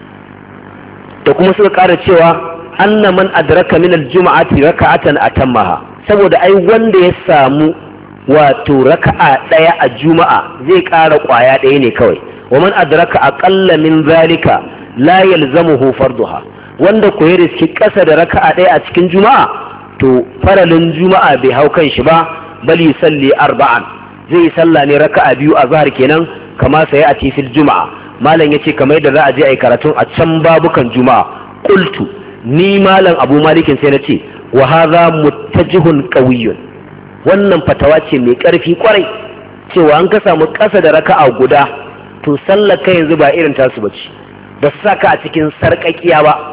da kuma suka ƙara cewa anna man adraka min al-jum'ati raka'atan atammaha, saboda ai wanda ya samu wato raka'a daya a juma'a zai ƙara ƙwaya ɗaya ne kawai. wa man adraka aqalla min zalika la yalzamuhu farduha, wanda ko ya riski ƙasa da raka'a ɗaya a cikin juma'a to faralin juma'a bai hau kan shi ba, bali salli arba'an, zai salla ne raka'a biyu a zahar kenan kama sai a fil juma'a. malam yace kamar yadda za a je a yi karatun a can babukan juma'a. qultu ni malam abu malikin sai nace wa hadha muttajihun qawiyyun, wannan fatawa ce mai karfi kwarai cewa an ka samu ƙasa da raka'a guda to sallar ka yanzu ba irin tasu bace, ba su saka a cikin sarƙaƙiya ba.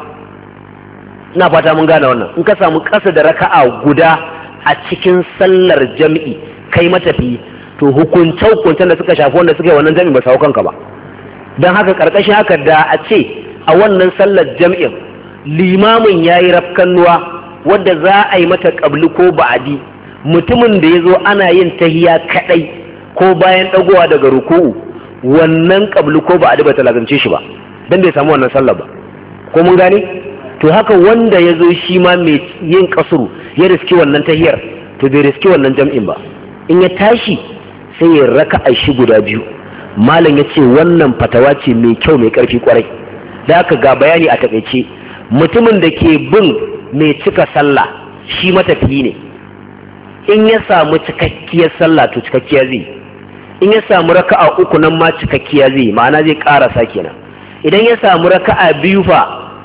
ina fata mun gane wannan. in ka samu ƙasa da raka'a guda a cikin sallar jam'i kai matafi, to hukuncen da suka shafi wanda suka yi wannan jam'i ba su hau kanka ba. don haka ƙarƙashin haka da a ce a wannan sallar jam'in limamin ya yi rafkannuwa wadda za a yi mata ƙabli ko ba'adi, mutumin da ya zo ana yin tahiya kaɗai ko bayan ɗagowa daga ruku'u, wannan ƙabli ko ba'adi ba ta lazance shi ba don bai samu wannan sallar ba. ko mun gane? to haka wanda ya zo shi ma mai yin ƙasuru ya riski wannan tahiyar, to bai riski wannan jam'in ba. in ya tashi sai ya raka'a shi guda biyu. malam ya ce wannan fatawa ce mai kyau mai ƙarfi kwarai. da aka ga bayani a taƙaice, mutumin da ke bin mai cika sallah shi matafiyi ne. in ya samu cikakkiyar sallah to cikakkiya zai, in ya samu raka'a uku nan ma cikakkiya zai, ma'ana zai ƙarasa kenan. idan ya samu raka'a biyu fa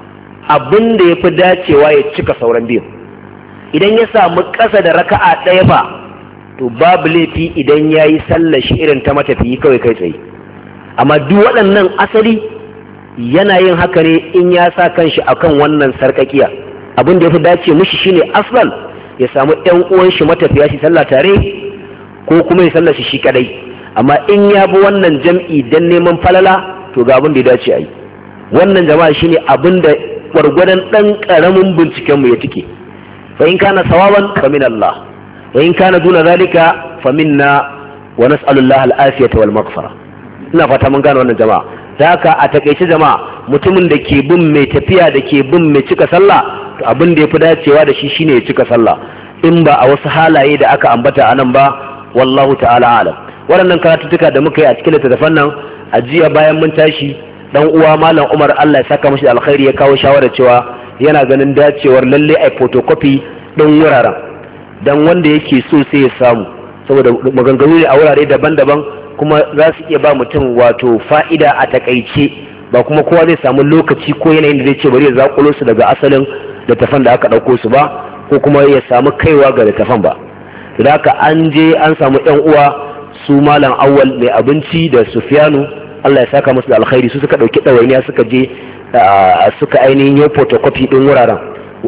abin da ya fi dacewa ya cika sauran biyu. idan ya samu ƙasa da raka'a ɗaya fa to babu laifi idan ya yi sallar shi irin ta matafiyi kawai kai tsaye. amma duk waɗannan asali yana yin haka ne in ya sa kanshi akan wannan sarƙaƙiya. abin da ya fi dace mushi shine aslan ya samu ƴan uwan shi matafiya shi sallah tare, ko kuma ya sallar shi kadai. amma in ya bi wannan jam'i dan neman falala to ga abin da ya dace a yi. wannan jama'a shine abin da gwargwadon ɗan ƙaramin binciken mu ya tike. fa in kana sawaban fa min Allah, wa in kana duna zalika fa minna, wa nas'alullah al-afiyata wal maghfira. ina fata mun gane wannan jama'a. da haka a takeice jama'a, mutumin da ke bin mai tafiya da ke bin mai cika sallah, to abin da yafi dacewa da shi shine ya cika sallah, in ba a wasu halaye da aka ambata anan ba. wallahu ta'ala alam. waɗannan karatuttuka da muka yi a cikin littattafan nan, a jiya bayan mun tashi, dan uwa malam Umar Allah ya saka mashi da alkhairi ya kawo shawara cewa yana ganin dacewar lalle ai photocopy din wuraren, dan wanda yake so sai ya samu, saboda maganganu ne a wurare daban-daban kuma za su iya ba mutum wato fa'ida a takaice, ba kuma kowa zai samu lokaci ko yanayin da zai ce bari ya zakulo su daga asalin littafan da aka ɗauko su ba, ko kuma ya samu kaiwa ga littafan ba. da haka an je an samu ƴan uwa su malam Awwal mai abinci da Sufyanu, Allah ya saka musu da alkhairi, su suka ɗauki ɗawainiya suka je suka ainihin yi photocopy ɗin wuraren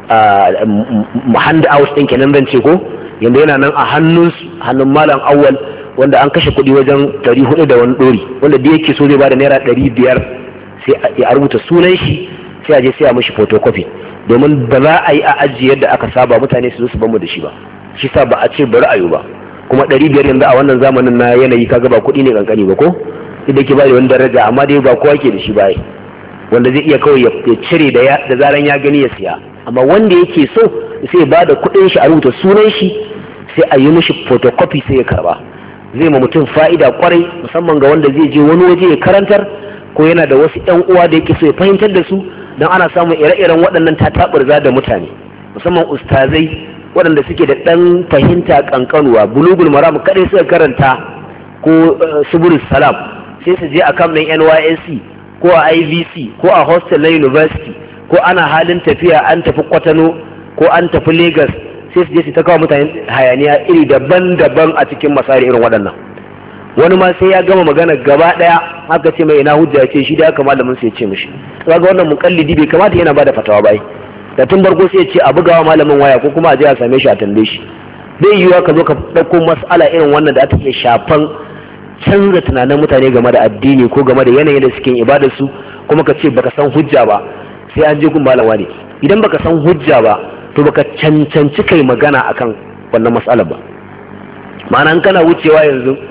hand out ɗin kenan zan ce ko yanda yana nan a hannun malam Awwal, wanda an kashe kuɗi wajen 400 da wani ɗori, wanda da yake so zai bada naira 500 sai a rubuta sunan shi, sai a je sai a mishi photocopy, domin ba za a yi a ajiye yadda aka saba mutane su zo su bamu da shi ba. shi sa ba a ce bari ayo ba. kuma 500 yanzu a wannan zamanin na yanayi kaga ba kuɗi ne kankani ba ko, idan ke ba da wani daraja, amma dai ba kowa ke da shi ba, wanda zai iya kawai ya cire da zaran ya gani ya siya. amma wanda yake so sai ba da kuɗin shi a rubuta sunan shi, sai a yi mishi photocopy sai ya karba. zai ma mutum fa'ida kwarai, musamman ga wanda zai je wani waje ya karantar, ko yana da wasu ƴan uwa da yake so ya fahimtar da su, don ana samun ire-iren waɗannan tataɓurza da mutane, musamman ustazai waɗanda suke da ɗan fahimta ƙanƙanuwa. bulugul maram kaɗai suka karanta ko subulus salam, sai su je a kan NYSC ko a IVC ko a hostel na university, ko ana halin tafiya an tafi Kwatano ko an tafi Lagos, sai su je su ta kawo mutane hayaniya iri daban-daban a cikin masari irin waɗannan. wani ma sai ya gama magana gaba ɗaya haka ce mai ina hujja ya ce shi da haka malamin sai ya ce mishi. kaga wannan muƙallidi bai kamata yana bada fatawa bai, da tun farko sai ya ce a bugawa malamin waya ko kuma a je a same shi a tambaye shi. bai yiwuwa ka zo ka ɗauko mas'ala irin wannan da ake shafan canza tunanin mutane game da addini ko game da yanayin da suke ibadar su, kuma ka ce baka san hujja ba sai an je gun malama ne. idan baka san hujja ba to baka cancanci kai magana akan wannan mas'alar ba. ma'ana kana wucewa yanzu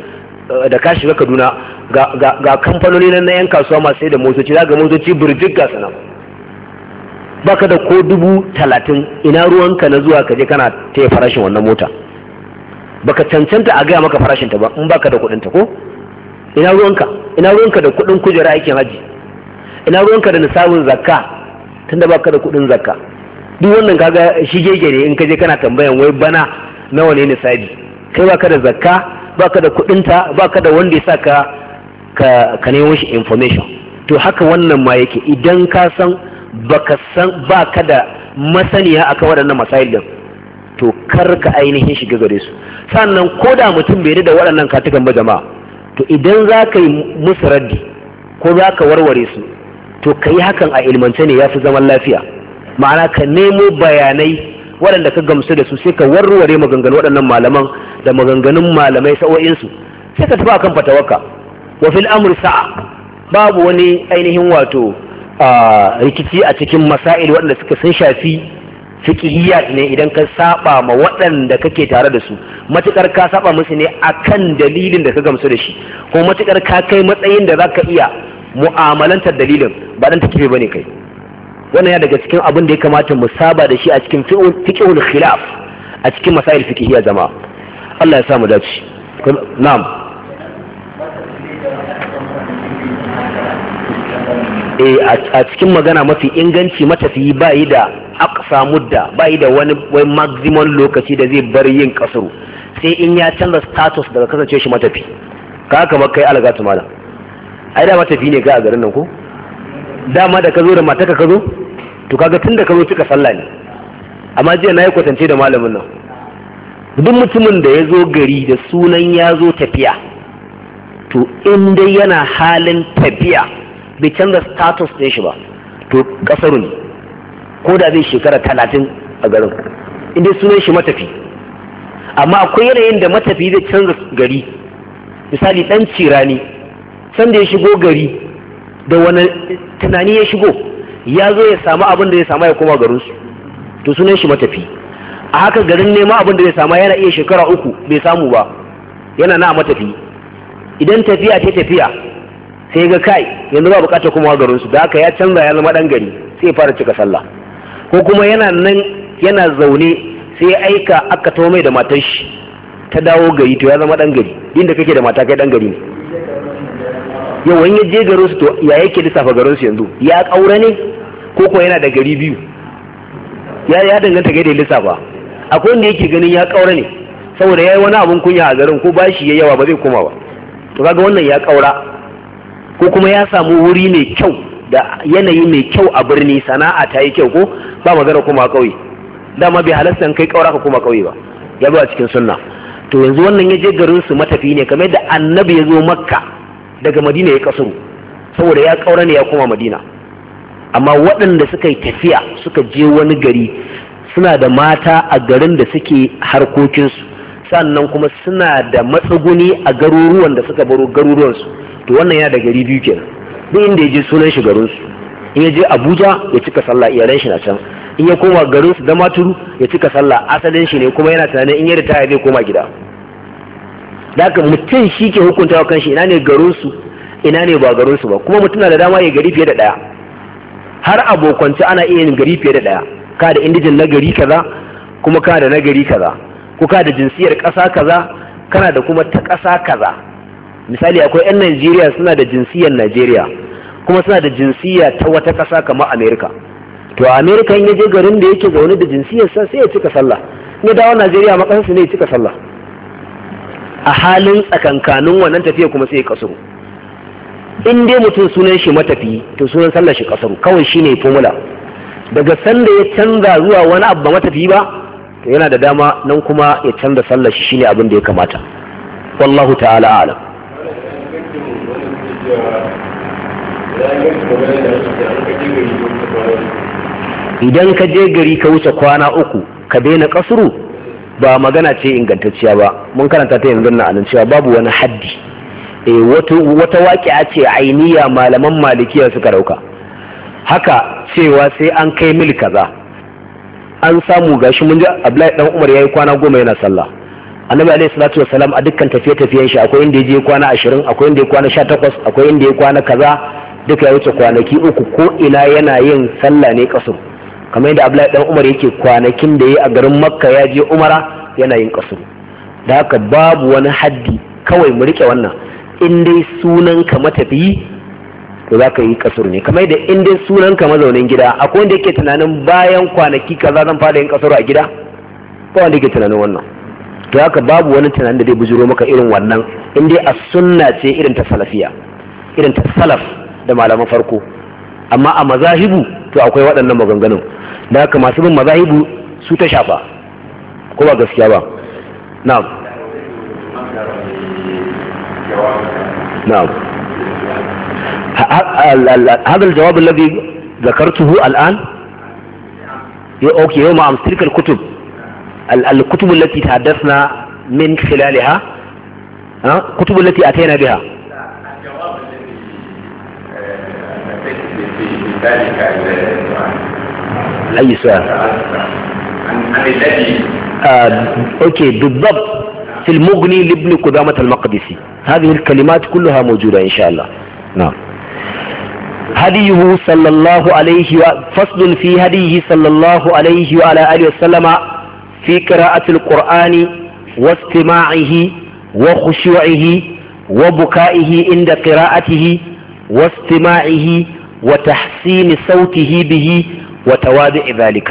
da ka shiga Kaduna ga kamfanoni na yan kasuwa masu sai da motoci za ga motoci birjik ga sana baka da ko 30,000 ina ruwanka na zuwa kaje kana taya farashin wannan mota baka cancanta a gaya maka farashin ta ba in baka da kuɗin ta ko ina ruwanka da kuɗin kujera aikin haji ina ruwanka da nisabin zakka tunda baka da kuɗin zakka duk wannan kaga shigege ne in kaje kana tambayan wai bana nawa ne nisabi kai baka da zakka baka da kuɗin ta baka da wanda ya saka ka nemo shi information to haka wannan ma yake idan ka san baka da masaniya akan waɗannan masail din to kar ka ainihin shiga gare su sannan ko da mutum bai da waɗannan katukan ba jama'a to idan za ka yi musu raddi ko za ka warware su to ka yi hakan a ilmance ne ya fi zaman lafiya ma'ana ka nemo bayanai waɗanda ka gamsu da su sai ka warware maganganun waɗannan malaman da maganganun malamai sa'o'insu sai ka tafi akan fatawarka wa fil amri sa'a babu wani ainihin wato rikici a cikin masail waɗanda suka sun shafi fiqhiyyat ne idan ka saba ma waɗanda kake tare da su matukar ka saba musu ne akan dalilin da ka gamsu da shi ko matukar ka kai matsayin da zaka iya mu'amalantar dalilin ba dan take bane kai wannan ya daga cikin abin da ya kamata mu saba da shi a cikin fiqhul khilaf a cikin masail fiqhiyya jama'a Allah ya sa mu dace na'am a cikin magana mafi inganci matafiyi bayi da aqsa mudda bayi da wani maximum lokaci da zai bar yin kasuru sai in ya canza status daga kasance shi matafi ka kamar kai algatu mala ai da matafi ne ka a garin nan ko dama da ka zo da mataka ka zo to kaga tunda ka zo cika sallah ne amma jiya nayi kwatance da malamin nan duk mutumin da ya zo gari da sunan ya zo tafiya to in dai yana halin tafiya bai canza status ɗin shi ba to kasaru ne ko da zai shekara 30 a garin inda sunan shi matafi amma akwai yanayin da matafi zai canza gari misali ɗan cirani sanda ya shigo gari da wani tunani ya shigo ya zo ya samu abin da ya samu ya koma garinsu to sunan shi matafi a haka garin nema abin da ya samu yana iya shekara 3 bai samu ba yana na matafi idan tafiya ta tafiya sai ga kai yanzu ba bukatar kuma garinsu da haka ya canza ya zama dan gari sai ya fara cika sallah ko kuma yana nan yana zaune sai ya aika aka tawo mai da matar shi ta dawo gari to ya zama dan gari inda kake da mata kai dan gari ne yau wani ya je garinsu to ya yake lissafa garinsu yanzu ya kaura ne ko ko yana da gari biyu ya danganta ga da lissafa akwai wanda yake ganin ya kaura ne saboda yayi wani abun kunya a garin ko bashi yayi yawa ba zai koma ba to kaga wannan ya kaura ko kuma ya samu wuri mai kyau da yanayi mai kyau a birni sana'a ta yi kyau ko ba magana kuma kauye dama bai halasta kai kaura ka kuma kauye ba ya zo a cikin sunna to yanzu wannan ya je garin su matafi ne kamar da annabi ya zo makka daga madina ya kasuru saboda ya kaura ne ya koma madina amma waɗanda suka yi tafiya suka je wani gari suna da mata a garin da suke harkokinsu sannan kuma suna da matsuguni a garuruwan da suka baro garuruwansu to wannan yana da gari biyu kenan duk inda ya je sunan shi garinsu in ya je abuja ya cika sallah iyalan shi na can in ya koma garinsu da maturu ya cika sallah asalin shi ne kuma yana tunanin in ya ritaya zai koma gida da haka mutum shi ke hukunta wa kanshi ina ne garinsu ina ne ba garinsu ba kuma mutum na da dama ya gari fiye da ɗaya har abokanci ana iya yin gari fiye da ɗaya ka da indijin na gari kaza kuma ka da na gari kaza ko ka da jinsiyar ƙasa kaza kana da kuma ta ƙasa kaza misali akwai 'yan Najeriya suna da jinsiyar Najeriya kuma suna da jinsiya ta wata ƙasa kamar Amerika to a Amerika in ya je garin da yake zaune da jinsiyar sa sai ya cika sallah in ya dawo Najeriya makansa ne ya cika sallah a halin tsakankanin wannan tafiya kuma sai ya kasuru in dai mutum sunan shi matafi to sunan sallar shi kasuru kawai shine formula daga sanda ya canza zuwa wani abu ba matafi ba to yana da dama nan kuma ya canza sallar shi shine abin da ya kamata wallahu ta'ala a'lam idan ka je gari ka wuce kwana 3 ka daina kasuru ba magana ce ingantacciya ba mun karanta ta yanzu na anan cewa babu wani haddi wata waƙi'a ce ainiya malaman malikiya suka dauka haka cewa sai an kai mil kaza an samu gashi mun ji Abdullahi dan Umar yayi kwana 10 yana sallah annabi alaihi salatu wasalam a dukkan tafiye-tafiyen shi akwai inda ya je kwana 20, akwai inda ya kwana 18, akwai inda ya kwana kaza, duka ya wuce kwanaki uku, ko ina yana yin sallah ne kasur, kamar yadda Abdullahi dan Umar yake kwanakin da yayi a garin Makka ya je umara yana yin kasur. Da haka babu wani haddi, kawai mu rike wannan, in dai sunan ka matafiyi to za ka yi kasur ne, kamar yadda in dai sunan ka mazaunin gida, akwai wanda yake tunanin bayan kwanaki kaza zan fara yin kasur a gida, ba wanda yake tunanin wannan. To haka babu wani tunanin da zai bujuro maka irin wannan, in dai a sunna ce irin ta salafiya, irin ta salaf da malaman farko. Amma a mazahibu to akwai waɗannan maganganun, da haka masu bin mazahibu su ta shafa, ko ba gaskiya ba. na'am na'am هذا الجواب الذي ذكرته الآن أوكي يوم أمس تلك الكتب التي تحدثنا من خلالها، الكتب التي أتينا بها. أي سؤال؟ أوكي بالضبط في المغني لابن قدامة المقدسي، هذه الكلمات كلها موجودة إن شاء الله. نعم. هديه صلى الله عليه فصل في هديه صلى الله عليه وعلى آله وسلم في قراءة القرآن واستماعه وخشوعه وبكائه عند قراءته واستماعه وتحسين صوته به وتوابع ذلك.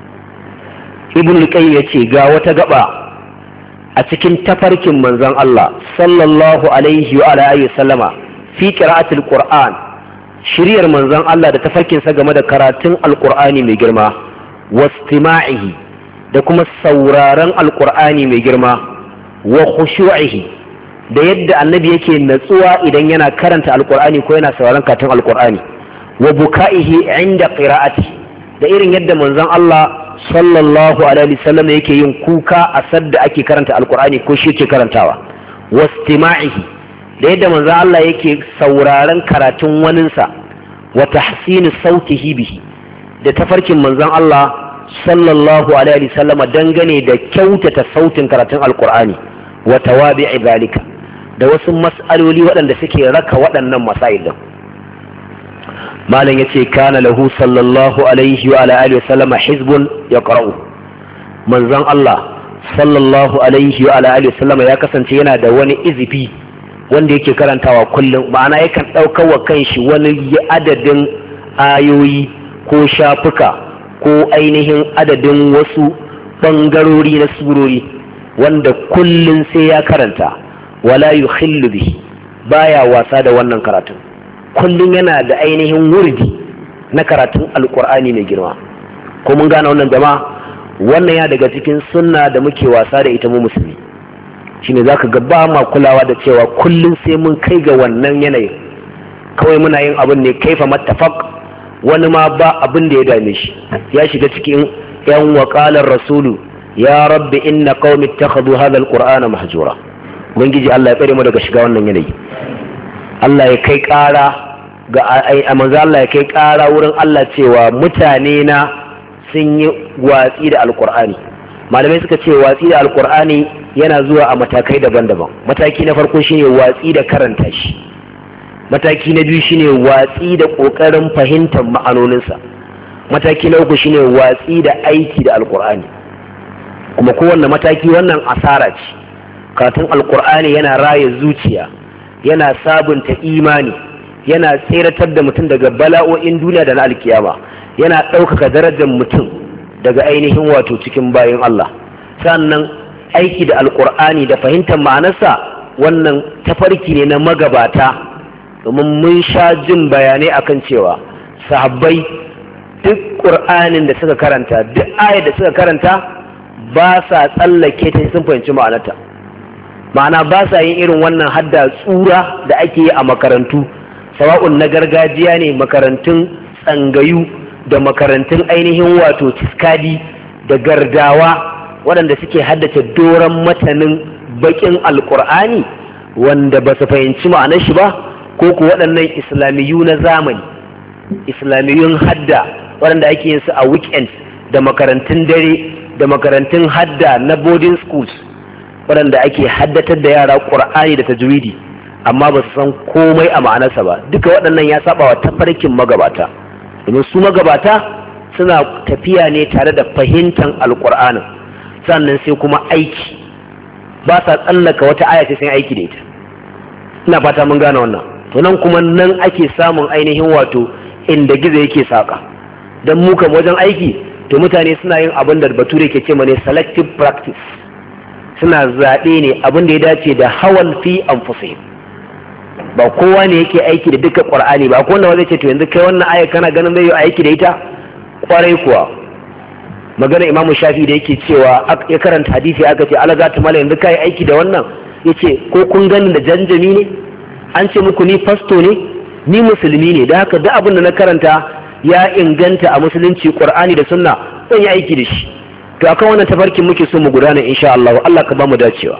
ابن القيم yace ga wata gaba a cikin tafarkin manzon Allah sallallahu alaihi wa alihi wasallama fi qira'atil qur'an, shiriyar manzon Allah da tafarkinsa game da karatun alqur'ani mai girma, wastima'ihi da kuma sauraron alqur'ani mai girma, wa khushu'ihi da yadda annabi yake natsuwa idan yana karanta alqur'ani ko yana sauraron karatun alqur'ani, wa buka'ihi inda qira'ati da irin yadda manzon Allah sallallahu alaihi wasallam yake yin kuka a sadda ake karanta alqur'ani ko shi yake karantawa, wastima'ihi da yadda manzo Allah yake sauraron karatun waninsa, wa tahsinu sautihi bihi da tafarkin manzon Allah sallallahu alaihi wasallam dangane da kyautata sautin karatun alqur'ani, wa tawabi'i zalika da wasu mas'aloli waɗanda suke raka waɗannan masail din. malam yace kana lahu sallallahu alaihi wa alihi wasallam hizbun yaqra'u, manzon Allah sallallahu alaihi wa alihi wasallam ya kasance yana da wani izifi wanda yake karantawa kullum, ma'ana yakan ɗaukar wa kanshi wani adadin ayoyi ko shafuka ko ainihin adadin wasu ɓangarori na surori wanda kullum sai ya karanta, wala yukhillu bihi, baya wasa da wannan karatun, kullum yana da ainihin wurdi na karatun alkur'ani mai girma. Ko mun gane wannan jama'a? Wannan ya daga cikin sunna da muke wasa da ita mu musulmi, shine zaka ga ba ma kulawa da cewa kullum sai mun kai ga wannan yanayin, kawai muna yin abin ne kaifa mattafaq, wani ma ba abin da ya dame shi, ya shiga cikin yan waqalar rasulu ya rabbi inna qaumi ittakhadhu hadha alqur'ana mahjura. Ubangiji Allah ya tsare mu daga shiga wannan yanayi. Allah ya kai ƙara ga manzo Allah ya kai ƙara wurin Allah cewa mutane na sun yi watsi da alqur'ani. Malamai suka ce watsi da alqur'ani yana zuwa a matakai daban-daban. Mataki na farko shine watsi da karanta shi, mataki na biyu shine watsi da ƙoƙarin fahimtar ma'anoninsa, mataki na uku shine watsi da aiki da alqur'ani. Kuma kowanne mataki wannan asara ce. Karatun alqur'ani yana raye zuciya, yana sabunta imani, yana tseratar da mutum daga bala'o'in duniya da na alkiyama, yana ɗaukaka darajar mutum daga ainihin wato cikin bayan Allah. Sannan aiki da alkur'ani da fahimtar ma'anarsa, wannan tafarki ne na magabata, domin mun sha jin bayanai akan cewa sahabbai duk ƙur'anin da suka karanta, duk ayar da suka karanta ba sa tsallake ta sun fahimci ma'anarta. Ma'ana ba sa yin irin wannan hadda tsura da ake yi a makarantu, sawa'un na gargajiya ne, makarantun tsangayu da makarantun ainihin wato tiskadi da gardawa waɗanda suke haddace doron matanin baƙin alƙur'ani wanda ba su fahimci ma'anar shi ba, ko ku waɗannan islamiyu na zamani, islamiyun hadda waɗanda ake yin su a weekend da makarantun dare da makarantun hadda na boarding schools waɗanda ake haddatar da yara ƙur'ani da tajwidi amma ba su san komai a ma'anarsa ba. Duka waɗannan ya saba wa tafarkin magabata, domin su magabata suna tafiya ne tare da fahimtar alƙur'anin, sannan sai kuma aiki, ba sa tsallaka wata aya sai aiki da ita. Ina fata mun gane wannan. To nan kuma nan ake samun ainihin wato inda gizo yake saka, don mu kam wajen aiki to mutane suna yin abin da bature ke ce mane selective practice, suna zaɓe ne abin da ya dace da hawan fi anfusihim. Ba kowa ne yake aiki da duka ƙur'ani ba, ko wanda wanda ce to yanzu kai wannan aya kana ganin zai yi aiki da ita? Kwarai kuwa. Magana Imam Shafi da yake cewa ya karanta hadisi aka ce ala zata mala yanzu kai aiki da wannan, yace ko kun gani da janjami ne? An ce muku ni fasto ne, ni musulmi ne, da haka duk abin da na karanta ya inganta a musulunci, Qur'ani da sunna, zan yi aiki da shi. To akan wannan tafarkin muke so mu gudana insha Allah, Allah ka ba mu dacewa.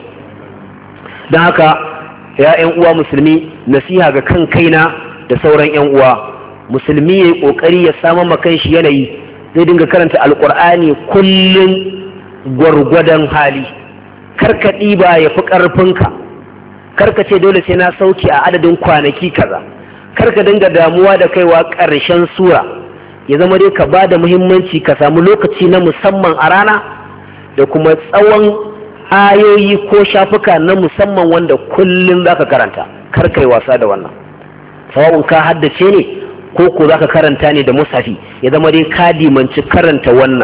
Dan haka ya ƴan uwa musulmi, nasiha ga kan kaina da sauran ƴan uwa, musulmi yayi kokari ya samu makan shi yanayi zai dinga karanta alqur'ani kullun gwargwadon hali. Karka ɗiba ya fi ƙarfinka, karka ce dole sai na sauki a adadin kwanaki kaza, karka dinga damuwa da kaiwa ƙarshen sura, ya zama dai ka ba da muhimmanci ka samu lokaci na musamman a rana da kuma tsawon ayoyi ko shafuka na musamman wanda kullum za ka karanta. Karka yi wasa da wannan, sawa'un ka haddace ne ko za ka karanta ne da musafi, ya zama dai ka dimanci karanta wannan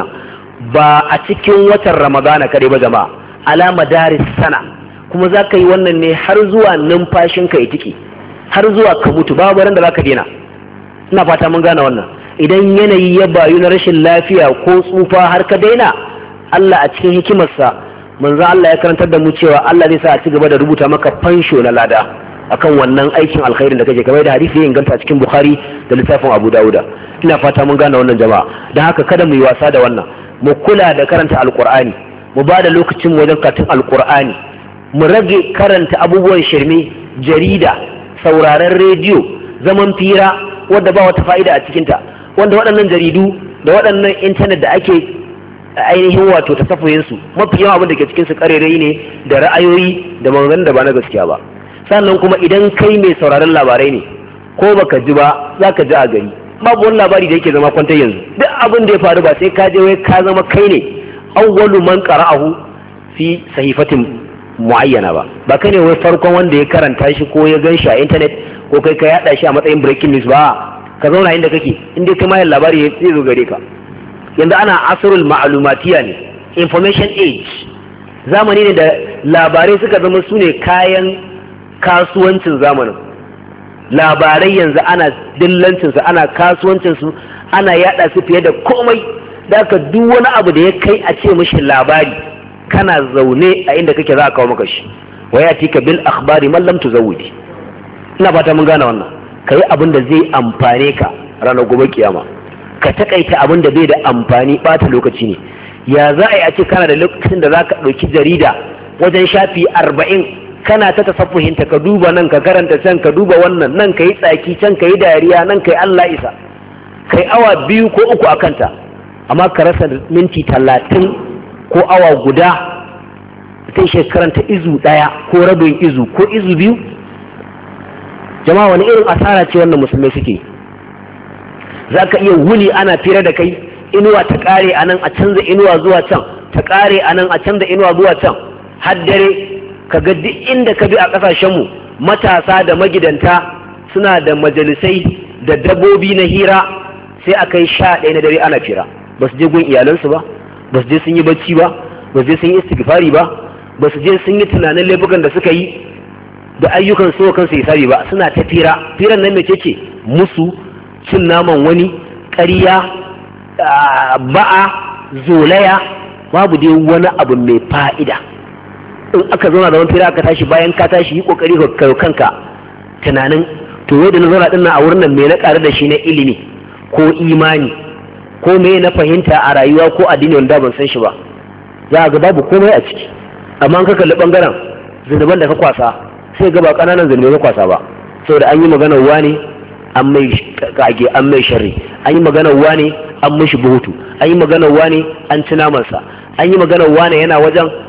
ba a cikin watan ramadana kare ba jama'a, alama daris sana, kuma za ka yi wannan ne har zuwa numfashinka ya tiki, har zuwa ka mutu, babu ran da za ka daina. Ina fata mun gane wannan. Idan yanayi ya bayu na rashin lafiya ko tsufa har ka daina, Allah a cikin hikimarsa, manzo Allah ya karantar da mu cewa Allah zai sa a ci gaba da rubuta maka fansho na lada akan wannan aikin alkhairin da kake, kamar da hadisi ya inganta a cikin Bukhari da littafin Abu Dawuda. Ina fata mun gane wannan jama'a. Dan haka kada mu yi wasa da wannan, mu kula da karanta alqur'ani, mu ba da lokacin mu wajen karatun alqur'ani, mu rage karanta abubuwan shirme, jarida, sauraron rediyo, zaman fira wanda ba wata fa'ida a cikinta, wanda waɗannan jaridu da waɗannan intanet da ake ainihin wato tasafuhinsu mafi yawan abin da ke cikinsu ƙarerai ne da ra'ayoyi da maganganun da ba na gaskiya ba. Sannan kuma idan kai mai sauraron labarai ne, ko baka ji ba za ka ji a gari, babu wani labari da yake zama kwantar yanzu. Duk abin da ya faru ba sai ka je wai ka zama kai ne awwalu man qara'ahu fi sahifatin muayyana ba kai ne wai farkon wanda ya karanta shi ko ya gan shi a intanet ko kai ka yada shi a matsayin breaking news ba. Ka zauna inda kake, inda kai mayan labari zai zo gare ka. Yanzu ana asrul ma'lumatiya ne, information age, zamani ne da labarai suka zama su ne kayan kasuwancin zamanin. Labarai yanzu ana dillancinsu, ana kasuwancinsu, ana yada su fiye da komai. Da ka duk wani abu da ya kai a ce mishi labari, kana zaune a inda kake za a kawo maka shi. Wa yatika bil akhbari man lam tuzawwidi. Ina fata mun gane wannan. Kai abin da zai amfane ka ranar gobe kiyama, ka takaita abin da bai da amfani, bata lokaci ne. Ya za a yi a ce kana da lokacin da za ka ɗauki jarida wajen shafi 40 kana ta tasaffuhinta, ka duba nan, ka karanta can, ka duba wannan, nan ka yi tsaki, can ka yi dariya, nan ka yi Allah isa, kai awa 2 ko 3 a kanta, amma ka rasa minti 30 ko awa guda sai shekaranta izu 1 ko rabin izu ko izu 2. Jama'a wani irin asara ce wannan musulmai suke? Za ka iya wuni ana fira da kai, inuwa ta kare a nan a canza inuwa zuwa can, ta kare a nan a canza inuwa zuwa can, har dare ka ga duk inda ka bi a ƙasashenmu matasa da magidanta suna da majalisai da dabbobi na hira, sai a kai 11 na dare ana fira. Ba su je gun iyalansu ba, ba su je sun yi bacci ba, ba su je sun yi istighfari ba, ba su je sun yi tunanin laifukan da suka yi da ayyukan so kansu hisabi ba, suna ta firan nan mece ce? Musu, cin naman wani, ƙarya, ba'a, zolaya, babu dai wani abu mai fa'ida. In aka zauna da wani fira aka tashi, bayan ka tashi yi kokari ka kanka tunanin to yau da na zauna dinnan a wurin nan me na ƙare da shi na ilimi ko imani ko me na fahimta a rayuwa ko addini wanda ban san shi ba. Za ga babu komai a ciki. Amma an ka kalli bangaren zunuban da ka kwasa, sai ga ba kananan zunubai ka kwasa ba, saboda an yi maganar wani an mai kage, an mai sharri, an yi maganar wani an mishi buhutu, an yi maganar wani an ci namansa, an yi maganar wani yana wajen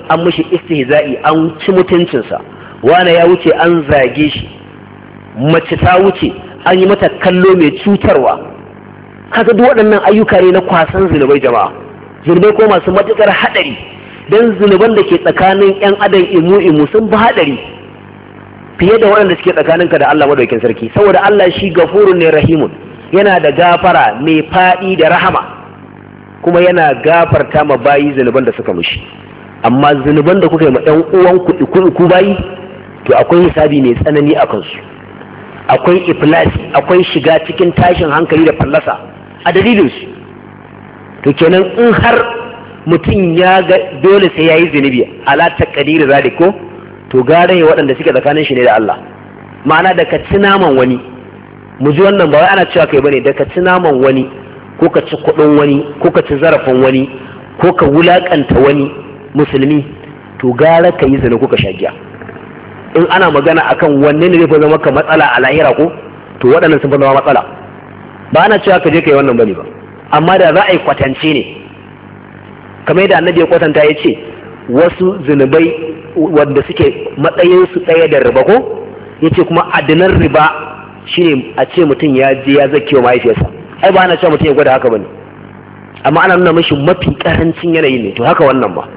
an mishi istihza'i an ci mutuncinsa, wane ya wuce an zage shi, mace ta wuce an yi mata kallo mai cutarwa. Kaga duk waɗannan ayyuka ne na kwasan zunubai jama'a, zunubai ko masu matuƙar haɗari, don zunuban da ke tsakanin 'yan adam imu sun fi haɗari fiye da waɗanda suke tsakaninka da Allah madaukakin sarki, saboda Allah shi gafurun ne rahimun, yana da gafara mai faɗi da rahama, kuma yana gafarta ma bayi zunuban da suka mushi. Amma zunuban da kuka yi ma ɗan uwan ku bayi, to akwai hisabi mai tsanani a kansu, akwai iflasi, akwai shiga cikin tashin hankali da fallasa a dalilinsu. To kenan in har mutum ya ga dole sai ya yi zunubi ala taqdiri zaliko, to gara ya waɗanda suke tsakanin shi ne da Allah. Ma'ana da ka ci naman wani, mu ji wannan ba wai ana cewa kai bane, da ka ci naman wani ko ka ci kuɗin wani ko ka ci zarafin wani ko ka wulakanta wani musulmi, to gara ka yi zina ko ka sha giya. In ana magana akan wanne ne zai zama ka matsala a lahira ko, to waɗannan sun fi zama matsala. Ba ana cewa ka je ka yi wannan bane ba, amma da za a yi kwatance ne, kamar yadda annabi ya kwatanta ya ce wasu zunubai wanda suke matsayinsu ɗaya da riba ko, ya ce kuma adinan riba shine a ce mutum ya je ya zake wa mahaifiyarsa. Ai ba ana cewa mutum ya gwada haka bane, amma ana nuna mashi mafi karancin yanayi ne. To haka wannan ba.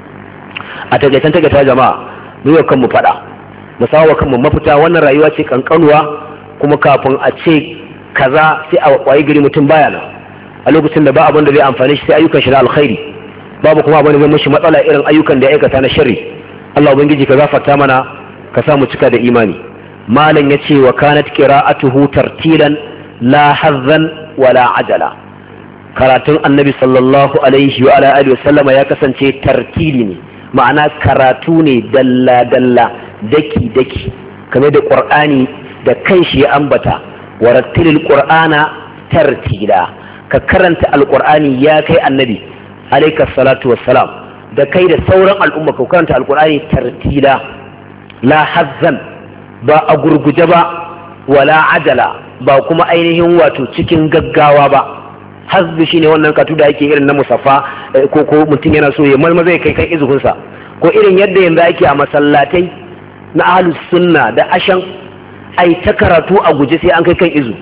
A tagaita jama'a, mu yi kanmu faɗa, mu sawa kanmu mafita. Wannan rayuwa ce kankanuwa, kuma kafin a ce kaza sai a kwayi gari mutum baya nan, a lokacin da ba abin da zai amfani shi sai ayyukan shi na alkhairi, babu kuma abin da zai mashi matsala irin ayyukan da ya aikata na sharri. Allah ubangiji ka gafarta mana, ka sa mu cika da imani. Malam ya ce wa kanat qira'atuhu tartilan la hazzan wala ajala. Karatun annabi sallallahu alaihi wa ala alihi wasallama ya kasance tartili ne, ma'ana karatu ne dalla dalla, daki daki, kamar da qur'ani da kanshi ya ambata, warattilil qur'ana tartila. Ka karanta alqur'ani ya kai annabi alayka salatu wassalam, da kai da sauran al'umma ka karanta alqur'ani tartila, la hazzan, ba a gurguje ba, wala ajala, ba kuma ainihin wato cikin gaggawa ba. Hazbi shine wannan katu da ake irin na musaffa, ko mutum yana so ya marmaza ya kai kan izuhunsa, ko irin yadda yanzu ake a masallatai na ahlus sunna da ashan, ai ta karatu a guje sai an kai kan izu.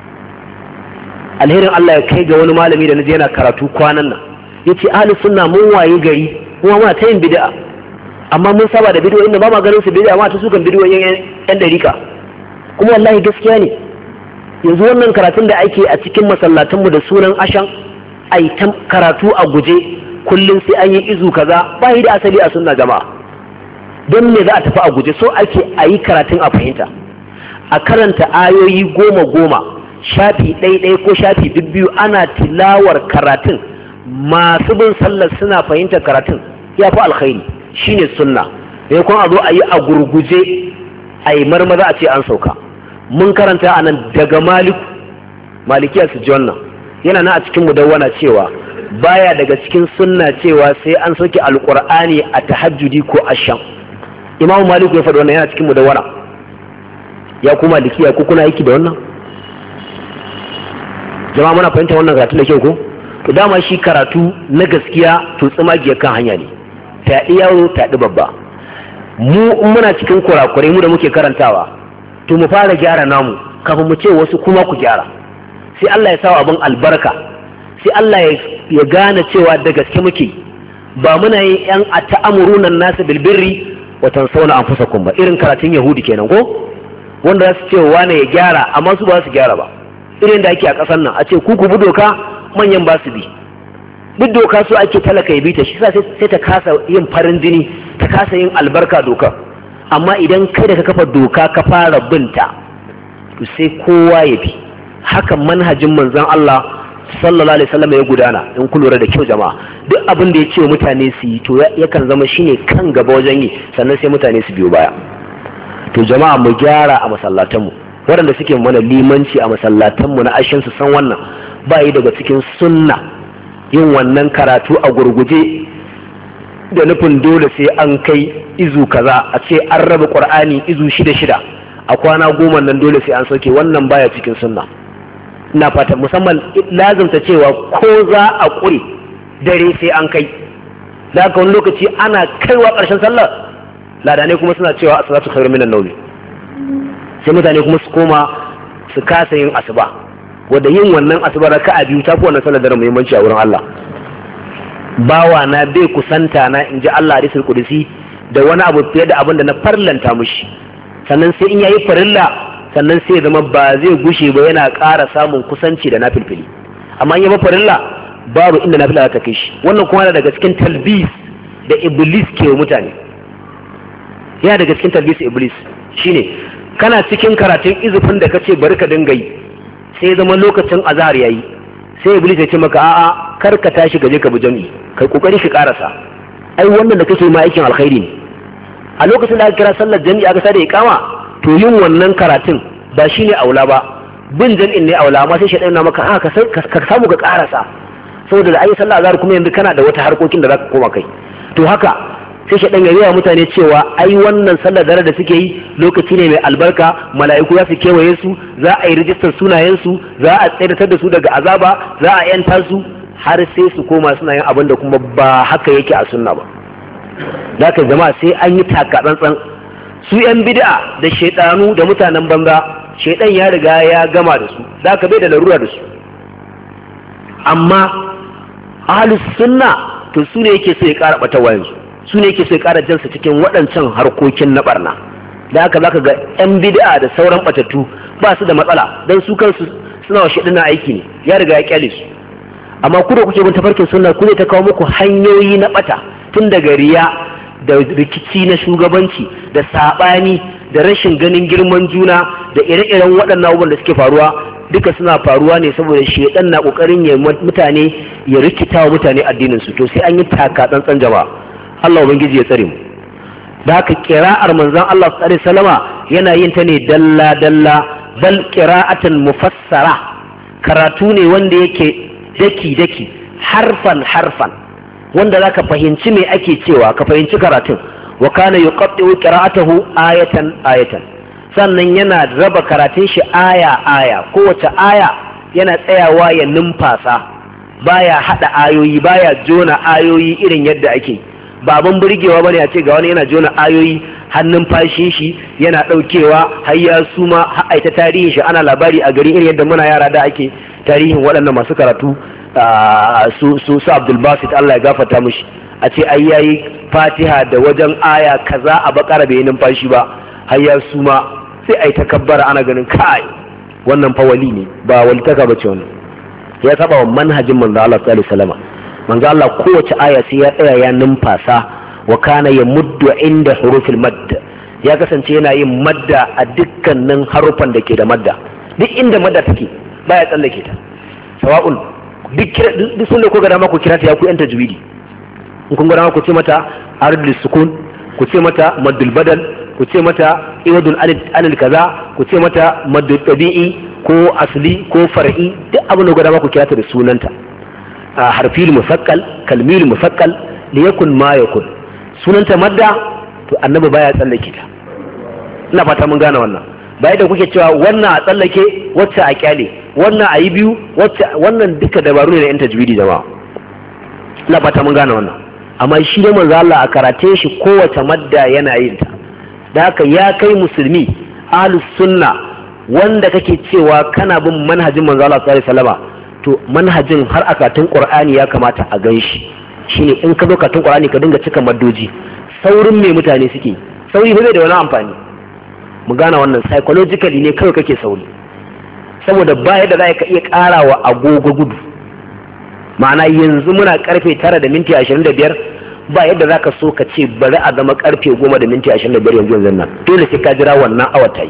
Alherin Allah ya kai ga wani malami da naje yana karatu kwanan nan, yace ahlus sunna mun waye gari kuma muna ta yin bid'a, amma mun saba da bid'o'in da ba ma ganin su bid'a, ma ta sukan bid'o'in yan dariƙa. Kuma wallahi gaskiya ne, yanzu wannan karatun da ake a cikin masallatanmu da sunan ashan, ai ta karatu a guje kullum sai an yi izu kaza, ba yi da asali a sunna jama'a. Don me za a tafi a guje? So ake a yi karatun a fahimta, a karanta ayoyi 10 shafi ɗaiɗai ko shafi biyu ana tilawar karatun, masu bin sallar suna fahimtar karatun, ya fi alkhairi, shine sunna. sai kuma a zo a yi a gurguje a yi marmaza a ce an sauka. Mun karanta a nan daga malikiya su ji wannan yana na a cikin mudawwana cewa baya daga cikin sunna cewa sai an soke alqur'ani a tahajjudi ko asham. Imam Malik ya faɗi wannan yana cikin mudawwana. Ya kuma malikiya ko kuna aiki da wannan? Jama'a muna fahimta wannan karatu da kyau ko? To dama shi karatu na gaskiya to tsamagiyar kan hanya ne. Taɗi yaro taɗi babba. Mu muna cikin kurakurai mu da muke karantawa to mu fara gyara namu kafin mu ce wasu kuma ku gyara. Sai Allah ya sawa abin albarka, sai Allah ya gane cewa da gaske muke, ba muna yin yan ata'amuruna nasu bil birri wa tansawna anfusakum ba, irin karatun Yahudi kenan ko, wanda za su ce wane ya gyara amma su ba su gyara ba, irin da ake a ƙasar nan a ce ku bi doka manyan ba su bi, duk doka su ake talaka ya bi ta, shi sa sai ta kasa yin farin jini, ta kasa yin albarka doka. Amma idan kai da ka kafa doka ka fara binta to sai kowa ya bi. Hakan manhajin manzon Allah sallallahu alaihi wasallam ya gudana. In ku lura da kyau jama'a, duk abin da ya ce mutane su yi to yakan zama shine kan gaba wajen yi, sannan sai mutane su biyo baya. To jama'a mu gyara a masallatanmu, waɗanda suke mana limanci a masallatanmu na ashin su san wannan ba yi daga cikin sunna yin wannan karatu a gurguje da nufin dole sai an kai izu kaza, a ce an raba qur'ani izu 6 a kwana 10 nan dole sai an sauke, wannan baya cikin sunna. Ina fata musamman lazimta cewa ko za a ƙure dare sai an kai, da haka wani lokaci ana kaiwa ƙarshen sallar ladanai kuma suna cewa as-salatu khairu minan nawm, sai mutane kuma su koma su kasa yin asuba, wanda yin wannan asuba raka'a biyu ta fi wannan sallar da muhimmanci a wurin Allah. Bawa na bai kusanta na inji Allah hadisul qudsi da wani abu fiye da abin da na farlanta mushi, sannan sai in yayi farilla sannan sai ya zama ba zai gushe ba yana ƙara samun kusanci da nafilfili, amma in ya farilla babu inda nafila ta kai shi. Wannan kuma daga cikin talbis da iblis ke wa mutane, yana daga cikin talbis iblis shine kana cikin karatun izufin da kace bari ka dinga yi, sai zama lokacin azhar yayi, sai iblis ya ce maka a'a kar ka tashi gaje ka bi jami'i, kai kokari ka karasa, ai wannan da kake ma aikin alkhairi ne. A lokacin da aka kira sallar jami'i aka sada iqama, to yin wannan karatun ba shine aula ba, bin jami'in ne aula, amma sai shaidan na maka ka samu ka karasa, saboda da ayi sallah azhar kuma yanzu kana da wata harkokin da zaka koma kai. To haka sai shaidan ya yi wa mutane cewa ai wannan sallar dare da suke yi lokaci ne mai albarka, mala'iku za su kewaye su, za a yi rijistar sunayensu, za a tsayar da su daga azaba, za a yanta su, har sai su koma suna yin abin da kuma ba haka yake a sunna ba. Da haka jama'a sai an yi taka tsantsan. Su yan bid'a da shaidanu da mutanen banza, shaidan ya riga ya gama da su, da haka bai da larura da su. Amma ahlus sunna to su ne yake so ya ƙara ɓatawa yanzu, su ne yake so ya ƙara jansa cikin waɗancan harkokin na barna. Da haka zaka ga yan bid'a da sauran ɓatattu ba su da matsala, don su kansu suna wa shaidan aiki ne, ya riga ya kyale su. Amma ku da kuke bin tafarkin sunna, ku ne ta kawo muku hanyoyi na ɓata, tun daga riya da rikici na shugabanci da saɓani da rashin ganin girman juna da ire-iren waɗannan abubuwan da suke faruwa, duka suna faruwa ne saboda shedan na ƙoƙarin ya rikita wa mutane addinin su. To sai an yi taka tsantsan jama'a, Allah ubangiji ya tsare mu. Da haka qira'ar manzon Allah sallallahu alaihi wasallama yana yin ta ne dalla dalla, bal qira'atan mufassara, karatu ne wanda yake daki daki, harfan harfan, wanda zaka fahimci me ake cewa, ka fahimci karatun. Wa kana yuqaddu qira'atahu ayatan ayatan, sannan yana raba karatun shi aya aya, kowace aya yana tsayawa ya numfasa, baya hada ayoyi, baya jona ayoyi irin yadda ake. Ba abin burgewa bane a ce ga wani yana jona ayoyi, hannun fashin shi yana daukewa har ya suma, har aita tarihin shi ana labari a gari irin yadda muna yara da ake tarihin waɗannan masu karatu su Abdul Basit, Allah ya gafarta mishi, a ce ai yayi Fatiha da wajen aya kaza a Bakara bai numfashi ba har ya suma, sai ai takabbara ana ganin kai wannan fa wali ne, ba walitaka bace wannan. Ya saba wa manhajin manzo Allah sallallahu alaihi wasallam. Manzo Allah kowace aya sai ya tsaya ya numfasa. Wa kana yamuddu inda hurufil madd, ya kasance yana yin madda a dukkanin harufan da ke da madda, duk inda madda take baya tsallake ta. Sawa'un duk sun da ko ga dama ku kira ta ya ku yan tajwidi, in kun ga dama ku ce mata ardul sukun, ku ce mata maddul badal, ku ce mata iwadul alil kaza, ku ce mata maddul tabi'i ko asli ko far'i, duk abin da ga dama ku kira ta da sunanta. Harfil musaqqal, kalmil musaqqal, liyakun ma yakun, sunanta madda, to annabi baya tsallake ta. Ina fata mun gane wannan. Bai da kuke cewa wannan a tsallake wacce a kyale, wannan a yi biyu wacce, wannan duka dabaru ne na yan tajwidi jama'a. Ina fata mun gane wannan. Amma shi da manzo Allah a karate shi kowace madda yana yin ta. Da haka ya kai musulmi ahlus sunna wanda kake cewa kana bin manhajin manzo Allah sallallahu alaihi wasallama, to manhajin har a karatun Qur'ani ya kamata a gan shi. Shine in ka zo karatun Qur'ani ka dinga cika maddoji. Saurin me mutane suke? Sauri bai da wani amfani. Mu gane wannan, psychologically ne kawai kake sauri, saboda ba yadda za ka iya ƙara wa agogo gudu. Ma'ana yanzu muna karfe 9:25, ba yadda za ka so ka ce bari a zama karfe 10:25 yanzu nan, dole sai ka jira wannan awa ta yi,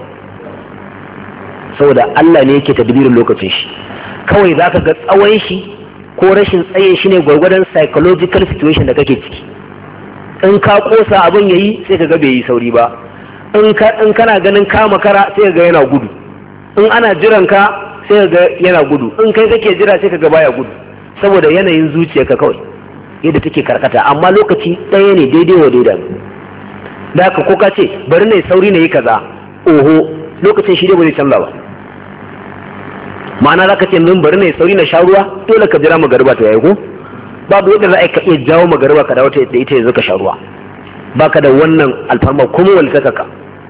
saboda Allah ne yake tadbirin lokacin shi. Kawai za ka ga tsawon shi ko rashin tsaye shi ne gwargwadon psychological situation da kake ciki. In ka kosa abin yayi sai ka ga bai yi sauri ba, in kana ganin ka makara sai ka ga yana gudu, in ana jiran ka sai ka ga yana gudu, in kai kake jira sai ka ga baya gudu, saboda yanayin zuciyarka kawai yadda take karkata. Amma lokaci ɗaya ne, daidai wa daidai. Da haka ko ka ce bari ne sauri na yi kaza, oho, lokacin shi dai ba zai canza ba. Ma'ana za ka ce min bari ne sauri na sha ruwa, dole ka jira magariba ta yayi ko, babu yadda za a ka iya jawo magariba ka dawo da ita yanzu ka sha ruwa baka da wannan alfarma kuma wani sakaka.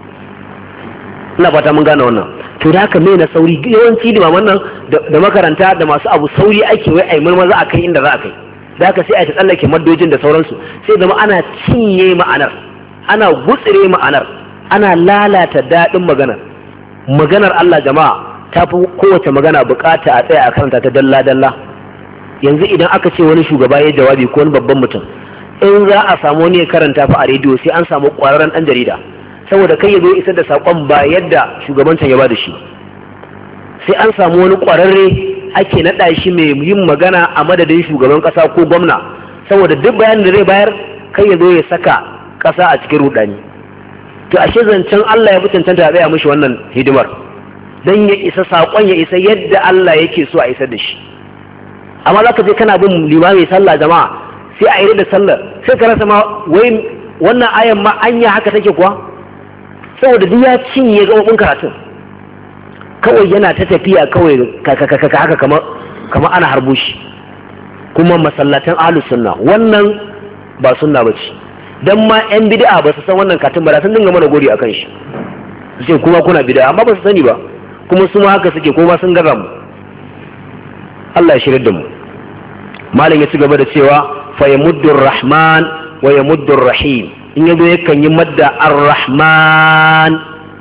Ina fata mun gane wannan. To da haka mai na sauri yawanci limaman nan da makaranta da masu abu sauri ake wai ai maza a kai inda za a kai, da haka sai a ta tsallake maddojin da sauransu, sai zama ana cinye ma'anar, ana gutsire ma'anar, ana lalata daɗin maganar Allah jama'a ta fi kowace magana bukata a tsaya a karanta ta dalla-dalla. Yanzu idan aka ce wani shugaba ya jawabi ko wani babban mutum, in za a samu wani ya karanta fa a rediyo sai an samu ƙwararren ɗan jarida, saboda kai ya zo isar da saƙon ba yadda shugabancin ya ba da shi, sai an samu wani ƙwararre ake naɗa shi mai yin magana a madadin shugaban ƙasa ko gwamna, saboda duk bayanin da zai bayar kai ya zo ya saka ƙasa a cikin rudani. To ashe zancen Allah ya fi cancanta a tsaya mishi wannan hidimar don ya isa saƙon ya isa yadda Allah yake so a isar da shi. Amma za ka je kana bin limami sallah jama'a sai a yi da sallar sai ka rasa ma wai wannan ayan ma anya haka take kuwa, saboda duk ya cinye gaɓoɓin karatun kawai yana ta tafiya kawai haka kama ana harbo shi. Kuma masallatan ahlus sunna wannan ba sunna bace, dan ma yan bid'a ba su san wannan katin ba, sun dinga mana gori akan shi sai kuma kuna bid'a amma ba su sani ba, kuma su ma haka suke kuma sun gaza mu. Allah ya shirye da mu. Malam ya ci gaba da cewa fa yamuddur rahman wa yamuddur rahim, in yazo yakan yi madda ar-rahman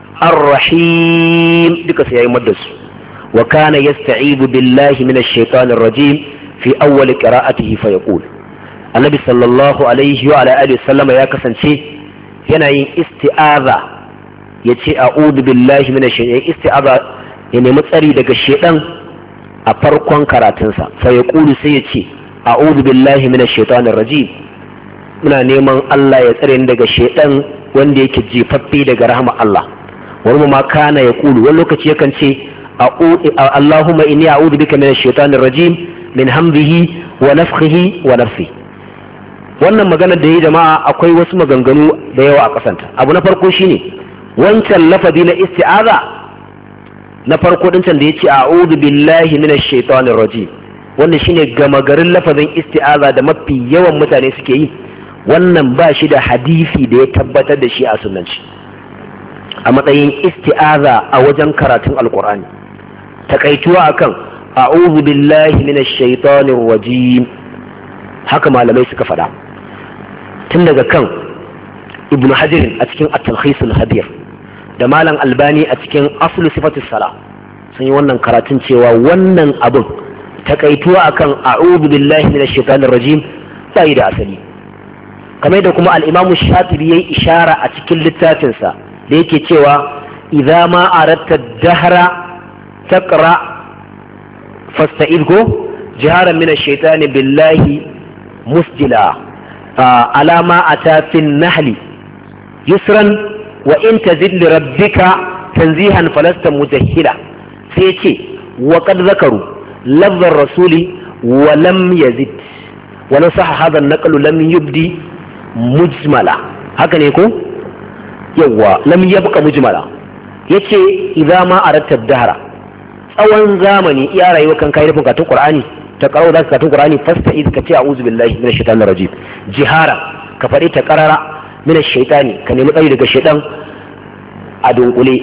ar-rahim duka sai yayi madda su. Wa kana yasta'ibu billahi minash shaitanir rajim fi awwal qira'atihi fa yaqul, annabi sallallahu alaihi wa ala alihi sallama ya kasance yana yin isti'aza, yace a'udhu billahi minash shaitanir isti'aza, ya nemi tsari daga shedan a farkon karatunsa. Fa yaqulu sai yace a'udhu billahi minash shaitanir rajim, muna neman Allah ya tsare ni daga shedan wanda yake jefaffe daga rahama Allah. Wani ma kana yaqulu, wani lokaci yakan ce Allahumma inni a'udhu bika minash shaitanir rajim min hamdihi wa nafthihi wa nafsi. Wannan maganar da yi jama'a akwai wasu maganganu da yawa a kasanta. Abu na farko shine wancan lafazi na isti'aza na farko din can da yace a'udhu billahi minash shaitanir rajim, wannan shine gama garin lafazin isti'aza da mafi yawan mutane suke yi. Wannan ba shi da hadisi da ya tabbatar da shi a sunnanci a matsayin isti'aza a wajen karatun alqur'ani. Takaituwa akan a'udhu billahi minash shaitanir rajim, haka malamai suka faɗa, tun daga kan ibnu hajar a cikin at-talkhis al-habir da malam albani a cikin aslu sifatus sala sun yi wannan karatun cewa wannan abin takaituwa akan a'udhu billahi minash shaitanir rajim bai da asali, kamar da kuma al-imam shatibi yayi ishara a cikin littafinsa da yake cewa idza ma aratta dahra taqra fasta'id jiharan minash shaitani billahi musjila alama atafin nahli yusran wa in tazid li rabbika tanzihan falasta mujahhila. sai yace wa qad zakaru lafz ar-rasuli wa lam yazid wa la sah hadha an-naqlu lam yubdi mujmala, haka ne ko yawa lam yabqa mujmala. yace idza ma aratta ad-dahra, tsawon zamani iya rayuwa kan kai rufin katun qur'ani ta karo da katun qur'ani fasta'iz ka ce a'udhu billahi minash shaitanir rajim jihara, ka faɗi ta karara minash shaitani, ka nemi tsari daga shaitan a dunkule.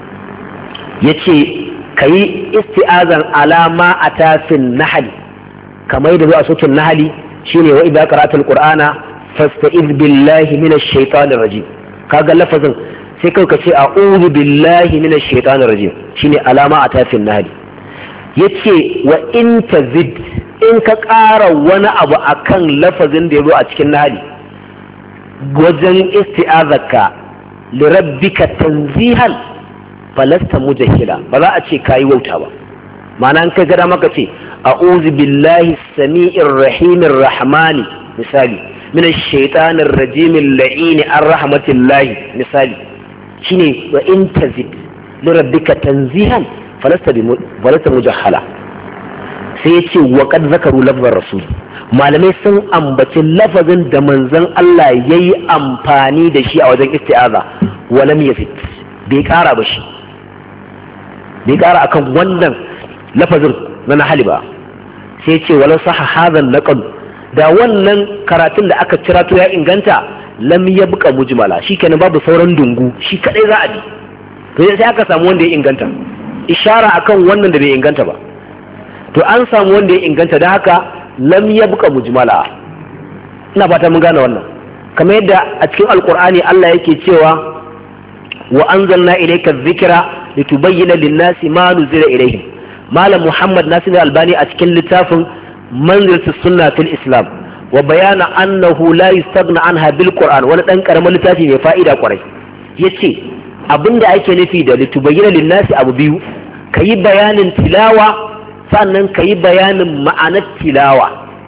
yace kayi isti'azan alama atafin nahl, kamar da zuwa sutun nahli shine wa idza qara'atal qur'ana fasta'iz billahi minash shaitanir rajim. kaga lafazin sai kai ka ce a'udhu billahi minash shaitanir rajim shine alama atafin nahli. yace wa in tazid, in ka ƙara wani abu akan lafazin da ya zo a cikin nahli wajen isti'azaka li rabbika tanzihan falasta mujahila, ba za a ce kayi wauta ba. ma'ana an kai gada maka ce a'udhu billahi sami'ir rahimir rahmani misali minash shaitanir rajimil la'ini ar-rahmatillahi misali, shine wa in tazid li rabbika tanzihan falasta mujahala. sai yace wa qad zakaru lafzar rasul, malamai sun ambaci lafazin da manzon Allah yayi amfani da shi a wajen isti'aza, wa lam yazid, bai kara ba shi, bai kara akan wannan lafazin na nahali ba. sai yace wala sahha hadha an-naql da wannan karatun da aka cirato ya inganta lam yabqa mujmala shikenan babu sauran dungu shi kadai za a bi to sai aka samu wanda ya inganta ishara akan wannan da bai inganta ba to an samu wanda ya inganta da haka lam yabqa mujmala ina fata mun gane wannan kamar yadda a cikin alqur'ani Allah yake cewa wa anzalna ilayka dhikra litubayyana lin-nasi ma nuzila ilayhim malam Muhammad Nasir Albani a cikin littafin manzilatus sunna fil islam wa bayana annahu la yustaghna anha bil qur'an wani dan karamin littafi mai fa'ida kwarai yace abinda ake nufi da litubayyana lin-nasi abu biyu kayi bayanin tilawa sannan kayi bayanin ma'anar tilawa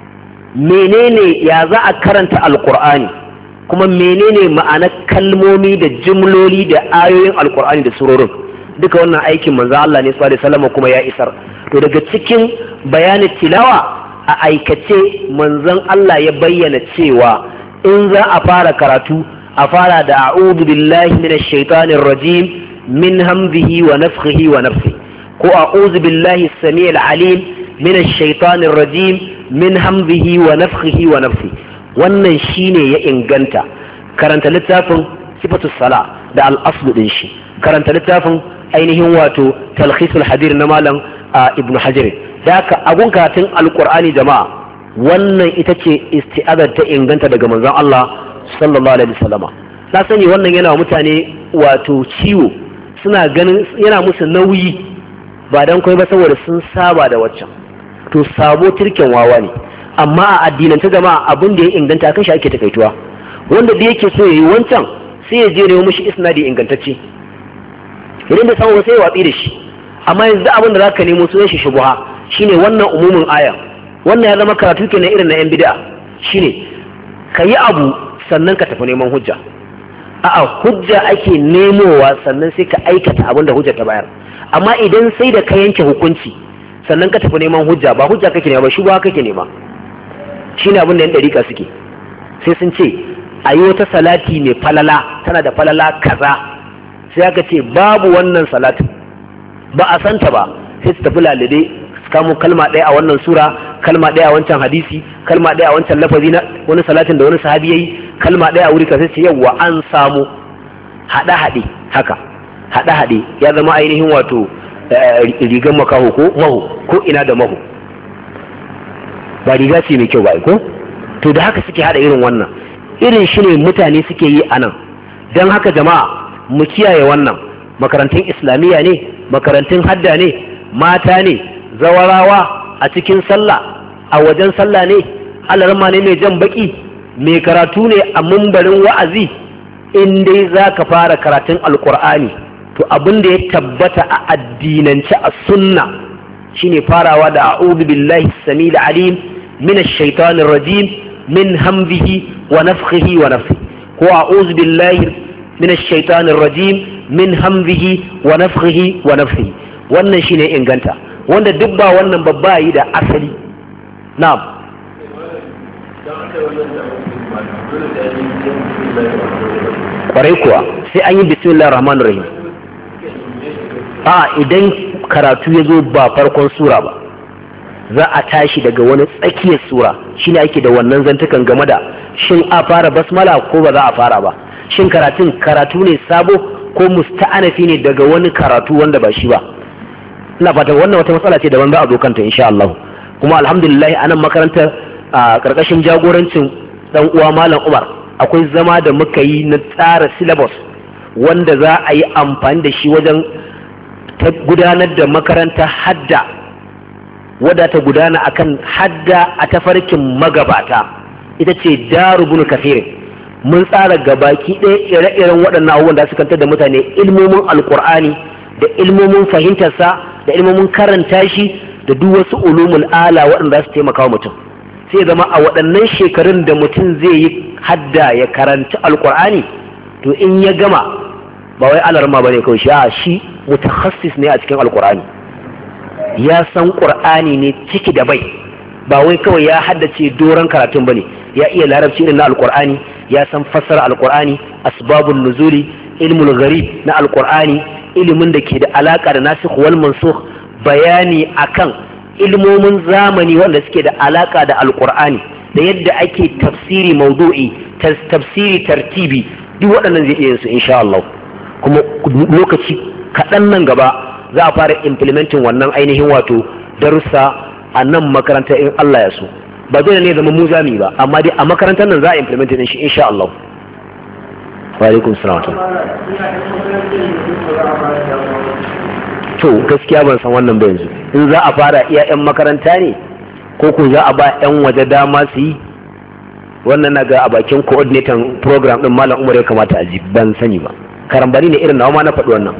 menene ya za a karanta alqur'ani kuma menene ma'anar kalmomi da jumloli da ayoyin alqur'ani da surorin duka wannan aikin manzo Allah ne sallallahu alaihi wasallam kuma ya isar to daga cikin bayanin tilawa a aikace manzon Allah ya bayyana cewa in za a fara karatu a fara da a'udhu billahi minash shaitanir rajim min hamzihi wa nafthihi wa nafthihi ko a'udhu billahi as-sami'il alim minash shaitanir rajim min hamzihi wa nafthihi wa nafthihi wannan shine ya inganta karanta littafin sifatus sala da al-asl din shi karanta littafin ainihin wato talkhisul hadir na malam ibnu hajar da haka abun karatun alqur'ani jama'a wannan ita ce isti'azar ta inganta daga manzon Allah sallallahu alaihi wasallama na sani wannan yana wa mutane wato ciwo suna ganin yana musu nauyi ba dan kai ba saboda sun saba da waccan to sabo turken wawa ne amma a addinance jama'a abin da ya inganta kan shi ake takaituwa wanda da yake so yayi wancan sai ya je ne mishi isnadi ingantacce idan da samu sai ya watsi da shi amma yanzu abin da zaka nemo sunan shi shubha shine wannan umumin aya wannan ya zama karatu kenan irin na yan bid'a shine kayi abu sannan ka tafi neman hujja a'a hujja ake nemowa sannan sai ka aikata abin da hujja ta bayar amma idan sai da ka yanke hukunci sannan ka tafi neman hujja ba hujja kake nema ba shubha kake nema shine abin da yan dariƙa suke sai sun ce ayi wata salati mai falala tana da falala kaza sai aka ce babu wannan salatin ba a santa ba sai su tafi lalide su kamo kalma ɗaya a wannan sura kalma ɗaya a wancan hadisi kalma ɗaya a wancan lafazi na wani salatin da wani sahabi yayi kalma ɗaya a wuri ka sai ce yawwa an samu haɗe-haɗe haka haɗe-haɗe ya zama ainihin wato rigan makaho ko maho ko ina da maho ba riga ce mai kyau ba ko to da haka suke haɗa irin wannan irin shi ne mutane suke yi a nan don haka jama'a mu kiyaye wannan makarantun islamiyya ne makarantun hadda ne mata ne zawarawa a cikin sallah a wajen sallah ne alarma ne mai jan baki mai karatu ne a mumbarin wa'azi in dai za ka fara karatun alkur'ani to abin da ya tabbata a addinance a sunna shine farawa da a'udhu billahi samil alim min ash-shaytanir rajim min hamzihi wa nafthihi wa nafthihi ko a'udhu billahi min ash-shaytanir rajim min hamzihi wa nafthihi wa nafthihi wannan shine inganta wanda duk ba wannan babba yi da asali na'am kwarai kuwa sai an yi bismillahir rahmanir rahim idan karatu ya zo ba farkon sura ba za a tashi daga wani tsakiyar sura shine ake da wannan zantukan game da shin a fara basmala ko ba za a fara ba shin karatu ne sabo ko musta'anafi ne daga wani karatu wanda ba shi ba ina fatan wannan wata matsala ce daban za a zo kanta insha Allah kuma alhamdulillah anan makarantar a karkashin jagorancin dan uwa malam Umar akwai zama da muka yi na tsara syllabus wanda za a yi amfani da shi wajen ta gudanar da makaranta hadda wadda ta gudana akan hadda a tafarkin magabata ita ce darubun kafir mun tsara gabaki ɗaya ire-iren waɗannan abubuwan da suka kantar da mutane ilmomin alkur'ani da ilmomin fahimtarsa da ilmomin karanta shi da duk wasu ulumul ala waɗanda su taimaka wa mutum sai zama a waɗannan shekarun da mutum zai yi hadda ya karanta alkur'ani to in ya gama ba wai alarma bane kawai shi mutakhassis ne a cikin alkur'ani ya san qur'ani ne ciki da bai ba wai kawai ya haddace doron karatun bane ya iya larabci irin na alkur'ani ya san fassara alkur'ani asbabun nuzuli ilmul gharib na alkur'ani ilimin da ke da alaka da nasikh wal mansukh bayani akan ilmomin zamani wanda suke da alaka da alkur'ani da yadda ake tafsiri mawdu'i, tafsiri tartibi, duk waɗannan zai iya yin su insha Allah. Kuma lokaci kaɗan nan gaba za a fara implementing wannan ainihin wato darussa a nan makaranta in Allah ya so. Ba dole ne zama mu zami ba, amma dai a makarantar nan za a implementing shi insha Allah. Wa alaikum salam. To gaskiya ban san wannan ba yanzu. In za a fara iya 'yan makaranta ne ko ko za a ba 'yan waje dama su yi, wannan na ga a bakin coordinator program din Malam Umar ya kamata a ji, ban sani ba. Karambani ne irin nawa ma na faɗi wannan.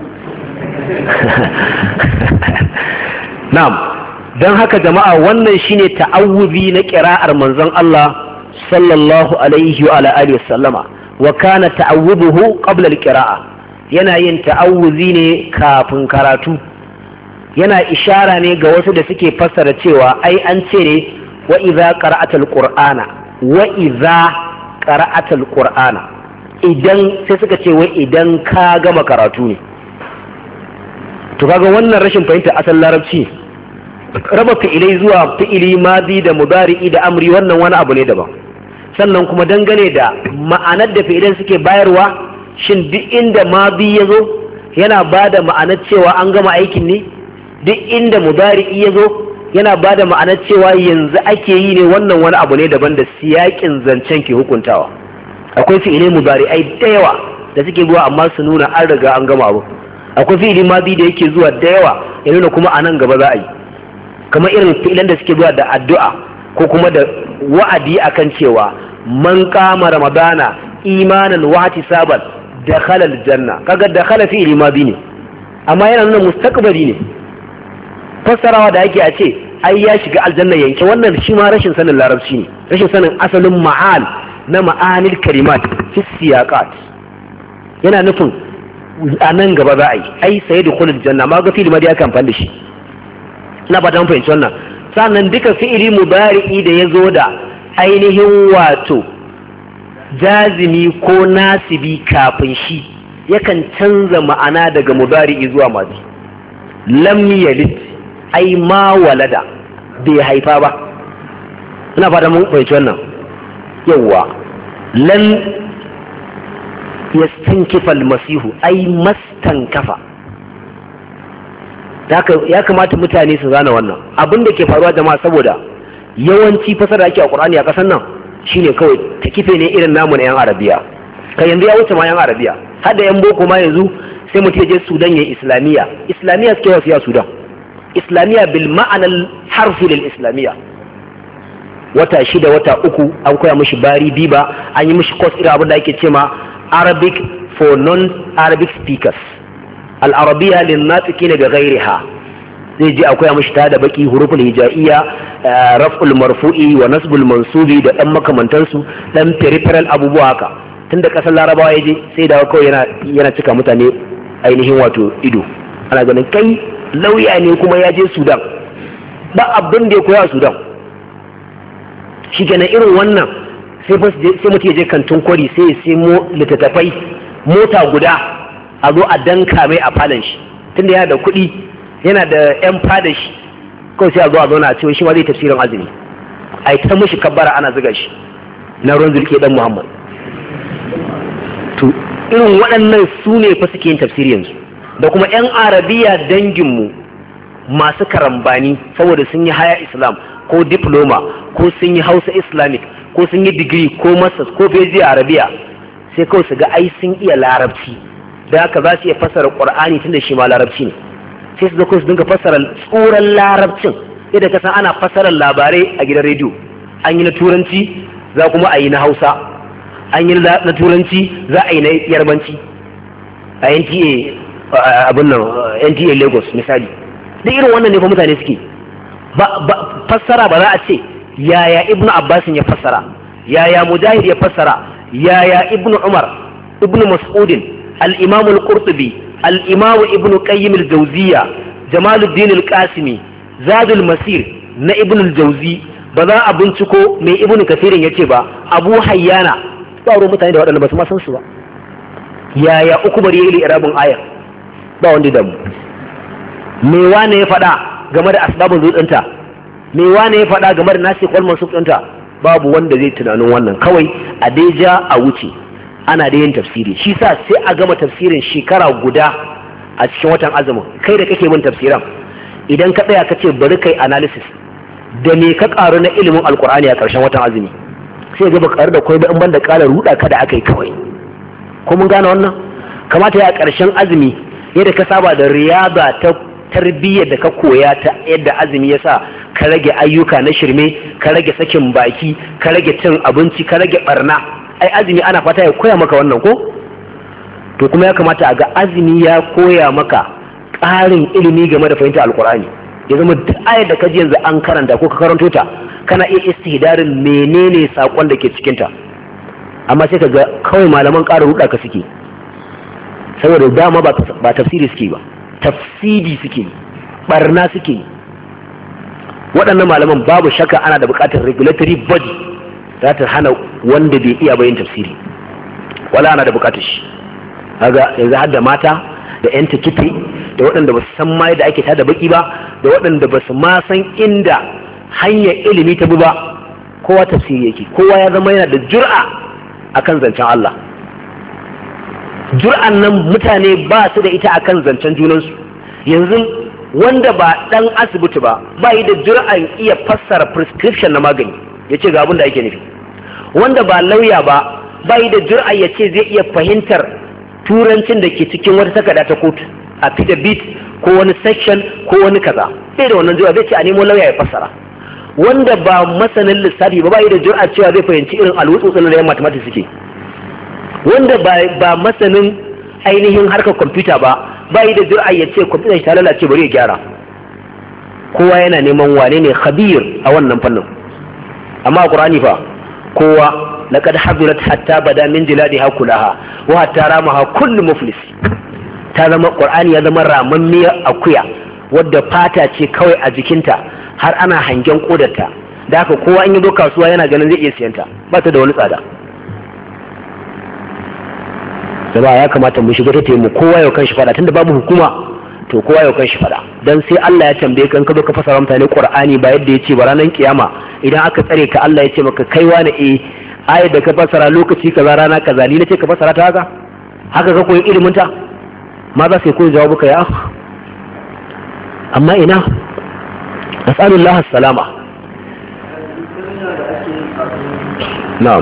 Na'am, don haka jama'a wannan shine ta'awuzi na ƙira'ar manzon Allah sallallahu alaihi wa alihi wasallama, wa kana ta'awuduhu qabla al-qira'a, yana yin ta'awuzi ne kafin karatu. Yana ishara ne ga wasu da suke fassara cewa ai an ce ne wa idza qara'atal qur'ana, wa idza qara'atal qur'ana, idan sai suka ce wai idan ka gama karatu ne. To kaga wannan rashin fahimta asal larabci, raba fi'ilai zuwa fi'ili madi da mudari'i da amri wannan wani abu ne daban. Sannan kuma dangane da ma'anar da fi'ilan suke bayarwa, shin duk inda madi ya zo yana bada ma'anar cewa an gama aikin ne? Duk inda mudari'i ya zo yana ba da ma'anar cewa yanzu ake yi ne, wannan wani abu ne daban da siyakin zancen ke hukuntawa. Akwai fi'ilai mudari'ai da yawa da suke zuwa amma su nuna an riga an gama abu. Akwai fi'ili madi da yake zuwa da yawa ya nuna kuma a nan gaba za a yi, kamar irin fi'ilan da suke zuwa da addu'a ko kuma da wa'adi akan cewa man qama ramadana imanan wa ihtisaban dakhala aljanna. Kaga dakhala fi'ili madi ne amma yana nuna mustaqbali ne. Fassarawa da ake a ce ai ya shiga aljanna yanke, wannan shi ma rashin sanin larabci ne, rashin sanin asalin ma'al na ma'anil kalimat fi siyaqat. Yana nufin a nan gaba za a yi, ai sai da kulul janna, ma ga fi'ili ma da aka amfani da shi. Ina ba ta mun fahimci wannan. Sannan duka fi'ili mudari'i da ya zo da ainihin wato jazimi ko nasibi kafin shi yakan canza ma'ana daga mudari'i zuwa madi. Lam yalid, ai ma walada, bai haifa ba. Ina fata mun fahimci wannan. Yawwa, lan yastankifa almasihu, ai mastankafa. Ya kamata mutane su gane wannan abin da ke faruwa jama'a, saboda yawanci fasara ake a Qur'ani a kasan nan shine kawai ta kife ne irin namu na yan Arabiya. Kai yanzu ya wuce ma yan Arabiya, har da yan boko ma yanzu sai mutum ya je Sudan ya Islamiyya suke wasu ya Sudan. Islamiyya bil ma'anar harfi lil Islamiyya. Wata 6 wata 3 an koya mishi bari biba, an yi mishi course irin abin da ake cema Arabic for non-Arabic speakers, al-Arabiyya lin natiqina bi ghayriha. Zai je akwai mishi ta da baki, huruful hijaiya, raf'ul marfu'i wa nasbul mansubi da dan makamantansu, dan peripheral abubuwa haka. Tunda kasar Larabawa ya je sai da kawai yana cika mutane ainihin wato ido. Ana ganin kai lauya ne kuma ya je Sudan, ba abin da ya koya a Sudan. Shi kenan irin wannan sai mutum ya je kantin kwari sai ya sai littattafai mota guda a zo a danka mai a falon shi, tunda yana da kuɗi yana da yan fada shi, kawai sai a zo a zauna a cewa shi ma zai tafsirin azumi, a yi ta mashi kabbara ana zuga shi na ruwan zulke dan Muhammad. To irin waɗannan su ne fa suke yin tafsiri yanzu. Da kuma 'yan Arabiya danginmu masu karambani saboda sun yi haya Islam ko diploma ko sun yi Hausa Islamic ko sun yi digiri ko masters ko PhD a Arabiya, sai kawai su ga ai sun iya larabci, da haka za su iya fassara Qur'ani tunda shi ma larabci ne, sai su zo su dinga fassara tsoron larabcin yadda ka san ana fassara labarai a gidan rediyo. An yi na turanci za kuma a yi na Hausa, an yi na turanci za a yi na yarbanci a NTA abin nan, NTA Lagos misali. Da irin wannan ne fa mutane suke fassara. Ba za a ce yaya Ibn Abbasin ya fassara, yaya Mujahid ya fassara, yaya Ibn Umar, Ibn Mas'udin, al-Imam al-Qurtubi, al-Imam Ibn Qayyim al-Jawziyya, Jamaluddin al-Qasimi, Zadul Masir na Ibn al-Jawzi. Ba za a binciko mai Ibn Kathirin yace ba, Abu Hayyana, ba ruwan mutane da waɗanda ba su ma san su ba. Yaya Ukbar yayi irabun ayar, ba wanda da mu. Me wane ya faɗa game da asbabun zuɗinta, me wane ya faɗa game da nasi kwal mansub ɗinta, babu wanda zai tunanin wannan, kawai a dai ja a wuce ana da yin tafsiri. Shi sa sai a gama tafsirin shekara guda a cikin watan azumin. Kai da kake bin tafsiran, idan ka tsaya ka ce bari kai analysis da me ka karu na ilimin alkur'ani a ƙarshen watan azumi, sai ga baka da koyi ba in banda ƙara ruda ka da aka yi kawai. Ko mun gane wannan? Kamata ya ƙarshen azumi yadda ka saba da riyaba ta tarbiyyar da ka koya ta yadda azumi ya sa ka rage ayyuka na shirme, ka rage sakin baki, ka rage cin abinci, ka rage barna. Ai azumi ana fata ya koya maka wannan ko? To kuma ya kamata a ga azumi ya koya maka ƙarin ilimi game da fahimtar alkur'ani. Ya zama duk ayar da ka ji yanzu an karanta ko ka karanto ta, kana iya istihdarin menene sakon da ke cikin ta. Amma sai ka ga kawai malaman ƙara ruɗa ka suke, saboda dama ba tafsiri suke ba, tafsiri suke, barna suke. Waɗannan malaman babu shakka ana da buƙatar regulatory body za ta hana wanda bai iya bayin tafsiri, wala ana da buƙatar shi. Kaga yanzu har da mata da 'yan takife da waɗanda ba su san ma yadda ake tada baki ba, da waɗanda ba su ma san inda hanyar ilimi ta bi ba, kowa tafsiri yake, kowa ya zama yana da jur'a akan zancen Allah. Jur'an nan mutane ba su da ita akan zancen junansu. Yanzu wanda ba ɗan asibiti ba yi da jur'an iya fassara prescription na magani ya ce ga abin da ake nufi. Wanda ba lauya ba yi da jur'an ya ce zai iya fahimtar turancin da ke cikin wata takarda ta kotu, affidavit ko wani section ko wani kaza, sai da wannan jur'a zai ce a nemo lauya ya fassara. Wanda ba masanin lissafi ba yi da jur'a cewa zai fahimci irin alwutsotsin da yan mathematics suke. Wanda ba masanin ainihin harkar kwamfuta ba yi da jur'a ya ce kwamfuta shi ta lalace bari ya gyara. Kowa yana neman wane ne khabir a wannan fannin. Amma a Qur'ani fa kowa laqad hadirat hatta bada min jiladiha kulaha wa hatta ramaha kullu muflis. Ta zama Qur'ani ya zama ramammiyar akuya wadda fata ce kawai a jikinta har ana hangen kodarta, da haka kowa in yi zo kasuwa yana ganin zai iya siyanta, ba ta da wani tsada. Zaba ya kamata mu shiga ta taimu kowa yau kan shi fada, tunda babu hukuma to kowa yau kan shi fada. Dan sai Allah ya tambaye kan ka zo ka fasara mutane Qur'ani ba yadda yace ba ranar kiyama idan aka tsare ka Allah ya ce maka kai wani ayat da ka fasara lokaci kaza rana kaza ni nace ka fasara ta haka ka koyi ilimin ta ma za sai koyi jawabu ka ya amma ina as'alullah as-salama. Na'am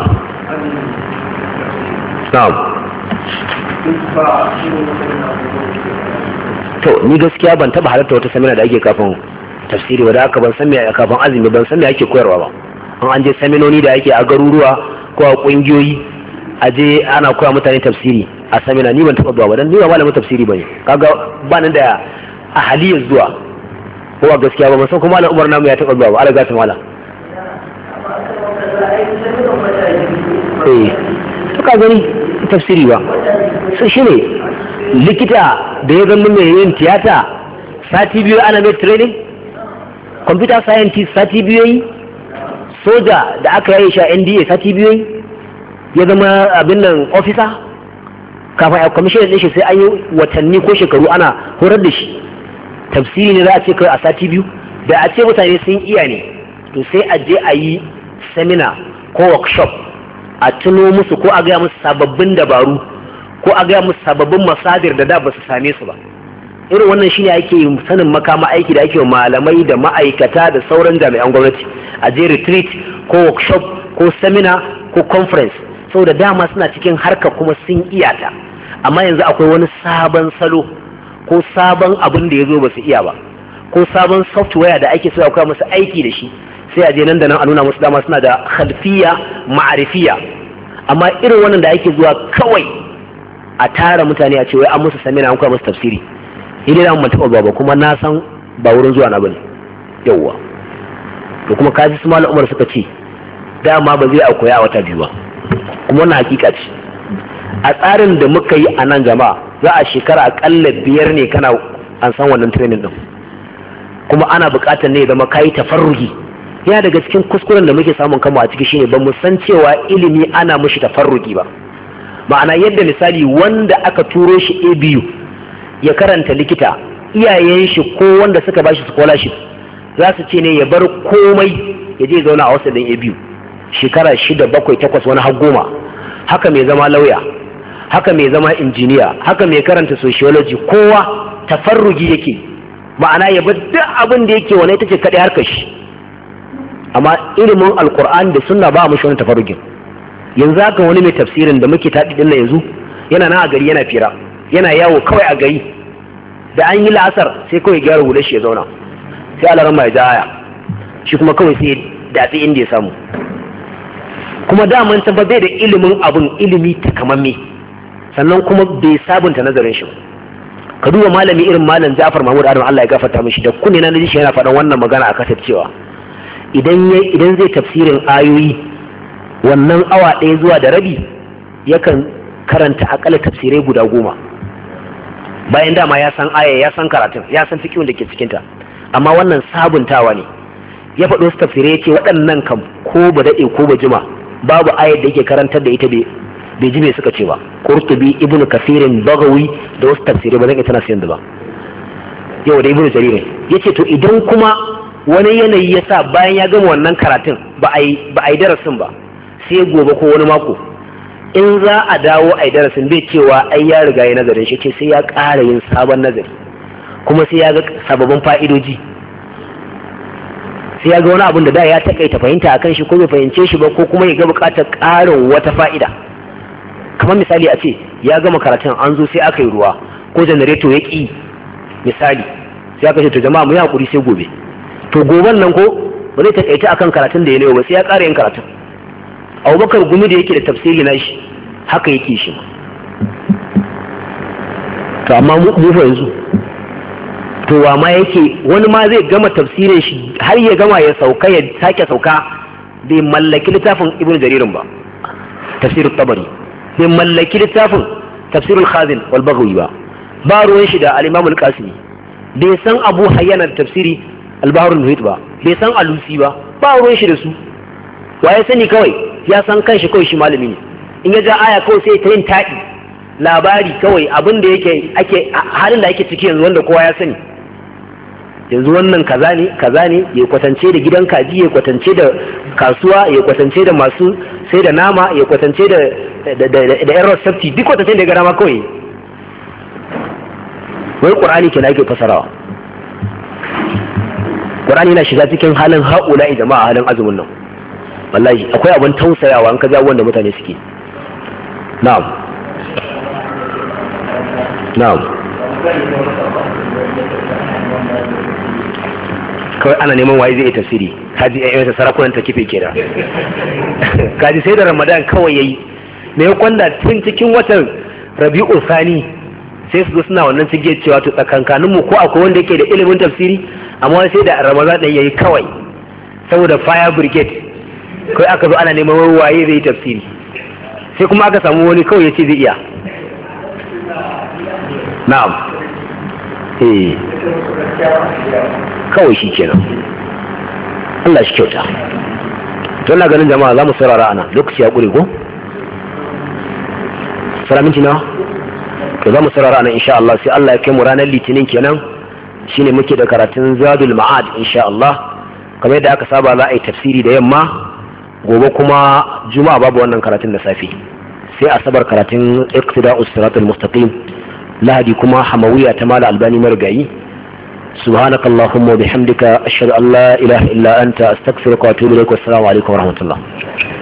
to ni gaskiya ban taba halarta wata samina da ake kafin tafsiri wadda aka ban san me kafin azumi ban san me ake koyarwa ba. An je saminoni da ake a garuruwa ko a kungiyoyi a je ana koya mutane tafsiri a samina, ni ban taba zuwa ba dan ni ba malamin tafsiri bane, kaga ba nan da ahaliyar zuwa ko ba gaskiya ba, san kuma malam Umar namu ya taba zuwa ba, Allah gata mala to ka gani tafsiri ba sai shine likita da ya zama mai yin tiyata sati biyu ana mai training, computer scientist sati biyu yi, soja da aka yaye shi a NDA sati biyu yi, ya zama abin nan officer kafin a commission din shi sai an yi watanni ko shekaru ana horar da shi. Tafsiri ne za a ce kai a sati biyu, da a ce mutane sun iya ne to sai a je a yi seminar ko workshop a tuno musu ko a gaya musu sababbin dabaru ko a gaya musu sababbin masadir da ba su same su ba. Irin wannan shine ake sanin makama aiki da ake wa malamai da ma'aikata da sauran jami'an gwamnati a je retreat ko workshop ko seminar ko conference, saboda dama suna cikin harka kuma sun iyata. Amma yanzu akwai wani sabon salo ko sabon abin da ya zo ba su iya ba, ko sabon software da ake so a koya musu aiki da shi, sai a je nan da nan a nuna musu dama suna da khalfiya ma'arifiya. Amma irin wannan da ake zuwa kawai a tara mutane a ce wai an musu samina an koya musu tafsiri, idan an manta ba kuma na san ba wurin zuwa na bane yawwa. To kuma kaji su malam Umar suka ce dama ba zai a koya a wata biyu ba, kuma wannan hakika ce. A tsarin da muka yi a nan jama'a za a shekara akalla 5 ne kana an san wannan training din, kuma ana buƙatar ne zama kayi tafarruhi. Yana daga cikin kuskuren da muke samun kanmu a ciki shine ba mu san cewa ilimi ana mushi tafarruki ba. Ma'ana yadda misali wanda aka turo shi ABU ya karanta likita, iyayen shi ko wanda suka bashi scholarship za su ce ne ya bar komai ya je zauna a wasu ɗin ABU shekara 6 7 8 wani har 10. haka mai zama lauya, haka mai zama injiniya, haka mai karanta sociology, kowa tafarrugi yake, ma'ana ya bar duk abin da yake wani ita ce kaɗai harkar shi. amma ilimin alkur'ani da sunna ba mu shi wani tafarrugin. yanzu haka wani mai tafsirin da muke taɗi ɗin yanzu yana nan a gari yana fira, yana yawo kawai a gari, da an yi la'asar sai kawai gyara hular shi ya zauna, sai alaran ma ya ja aya, shi kuma kawai sai datsi inda ya samu. kuma daman tabba bai da ilimin abun ilimi takamamme, sannan kuma bai sabunta nazarin shi. ka duba malami irin malam Ja'far Mahmud Adam Allah ya gafarta mishi, da kunne na ji shi yana faɗan wannan magana a kasar cewa idan zai tafsirin ayoyi wannan awa 1 zuwa da rabi yakan karanta akalla tafsirai guda 10, bayan dama ya san aya, ya san karatun, ya san fiqhun da ke cikinta. amma wannan sabuntawa ne. ya faɗo su tafsirai ya ce waɗannan kam ko ba daɗe ko ba jima babu ayar da yake karantar da ita bai ji me suka ce ba. Qurtubi, Ibn Kathirin, Bagawi da wasu tafsirai ba zan iya tana siyan da ba. yau da Ibn Jarir yace to idan kuma wani yanayi ya sa bayan ya gama wannan karatun ba a yi darasin ba, sai gobe ko wani mako in za a dawo a yi darasin bai cewa ai ya riga ya nazarin shi, ce sai ya ƙara yin sabon nazari, kuma sai ya ga sababbin fa'idoji, sai ya ga wani abin da ya takaita fahimta akan shi ko bai fahimce shi ba, ko kuma ya ga buƙatar ƙarin wata fa'ida. kamar misali a ce ya gama karatun an zo sai aka yi ruwa ko janareto ya ƙi misali, sai aka ce to jama'a mu yi haƙuri sai gobe. to goben nan ko ba zai takaita akan karatun da ya nayo ba, sai ya ƙara yin karatun. Abubakar Gumi da yake da tafsiri na shi haka yake shi. to amma mu fa yanzu to wa ma yake, wani ma zai gama tafsirin shi har ya gama ya sauka ya sake sauka bai mallaki littafin Ibn Jaririn ba, tafsirut Tabari, bai mallaki littafin tafsirul Khazin wal Baghawi ba ruwan shi da al-Imam al-Qasimi, bai san Abu Hayyan tafsiri al-Bahr al-Muhit ba, bai san Alusi ba ruwan shi da su. waye sani kawai ya san kanshi kawai shi malami ne, in ya ja aya kawai sai ta yin taɗi labari kawai abin da ake halin da ake ciki yanzu wanda kowa ya sani. yanzu wannan kaza ne ya kwatance da gidan kaji, ya kwatance da kasuwa, ya kwatance da masu sai da nama, ya kwatance da yan rasafti, duk kwatance da gara ma kawai. wai qur'ani kenan ake fasarawa. qur'ani na shiga cikin halin haula'i jama'a, halin azumin nan wallahi akwai abin tausayawa an kaza wanda mutane suke. na'am kawai ana neman waye zai yi tafsiri, kaji ƴaƴansa sarakunan ta kife kera kaji sai da Ramadan kawai yayi me ya kwanda tun cikin watan Rabi'ul Thani sai su zo suna wannan cige cewa to tsakankanin mu ko akwai wanda yake da ilimin tafsiri, amma sai da Ramadan din yayi kawai saboda fire brigade kai aka zo ana neman waye zai yi tafsiri, sai kuma aka samu wani kawai yace zai iya. na'am kawai shi kenan. Allah shi kyauta. to ina ganin jama'a za mu saurara ana lokaci ya ƙure ko? salaminci na? to za mu saurara ana insha Allah, sai Allah ya kai mu ranar litinin kenan shine muke da karatun Zadul Ma'ad insha Allah, kamar yadda aka saba za a yi tafsiri da yamma, gobe kuma juma'a babu wannan karatun da safe, sai asabar karatun Iqtida'us Siratal Mustaqim, lahadi kuma Hamawiya ta Mala Albani marigayi. سبحانك اللهم وبحمدك أشهد أن لا إله إلا أنت أستغفرك وأتوب إليك والسلام عليكم ورحمة الله.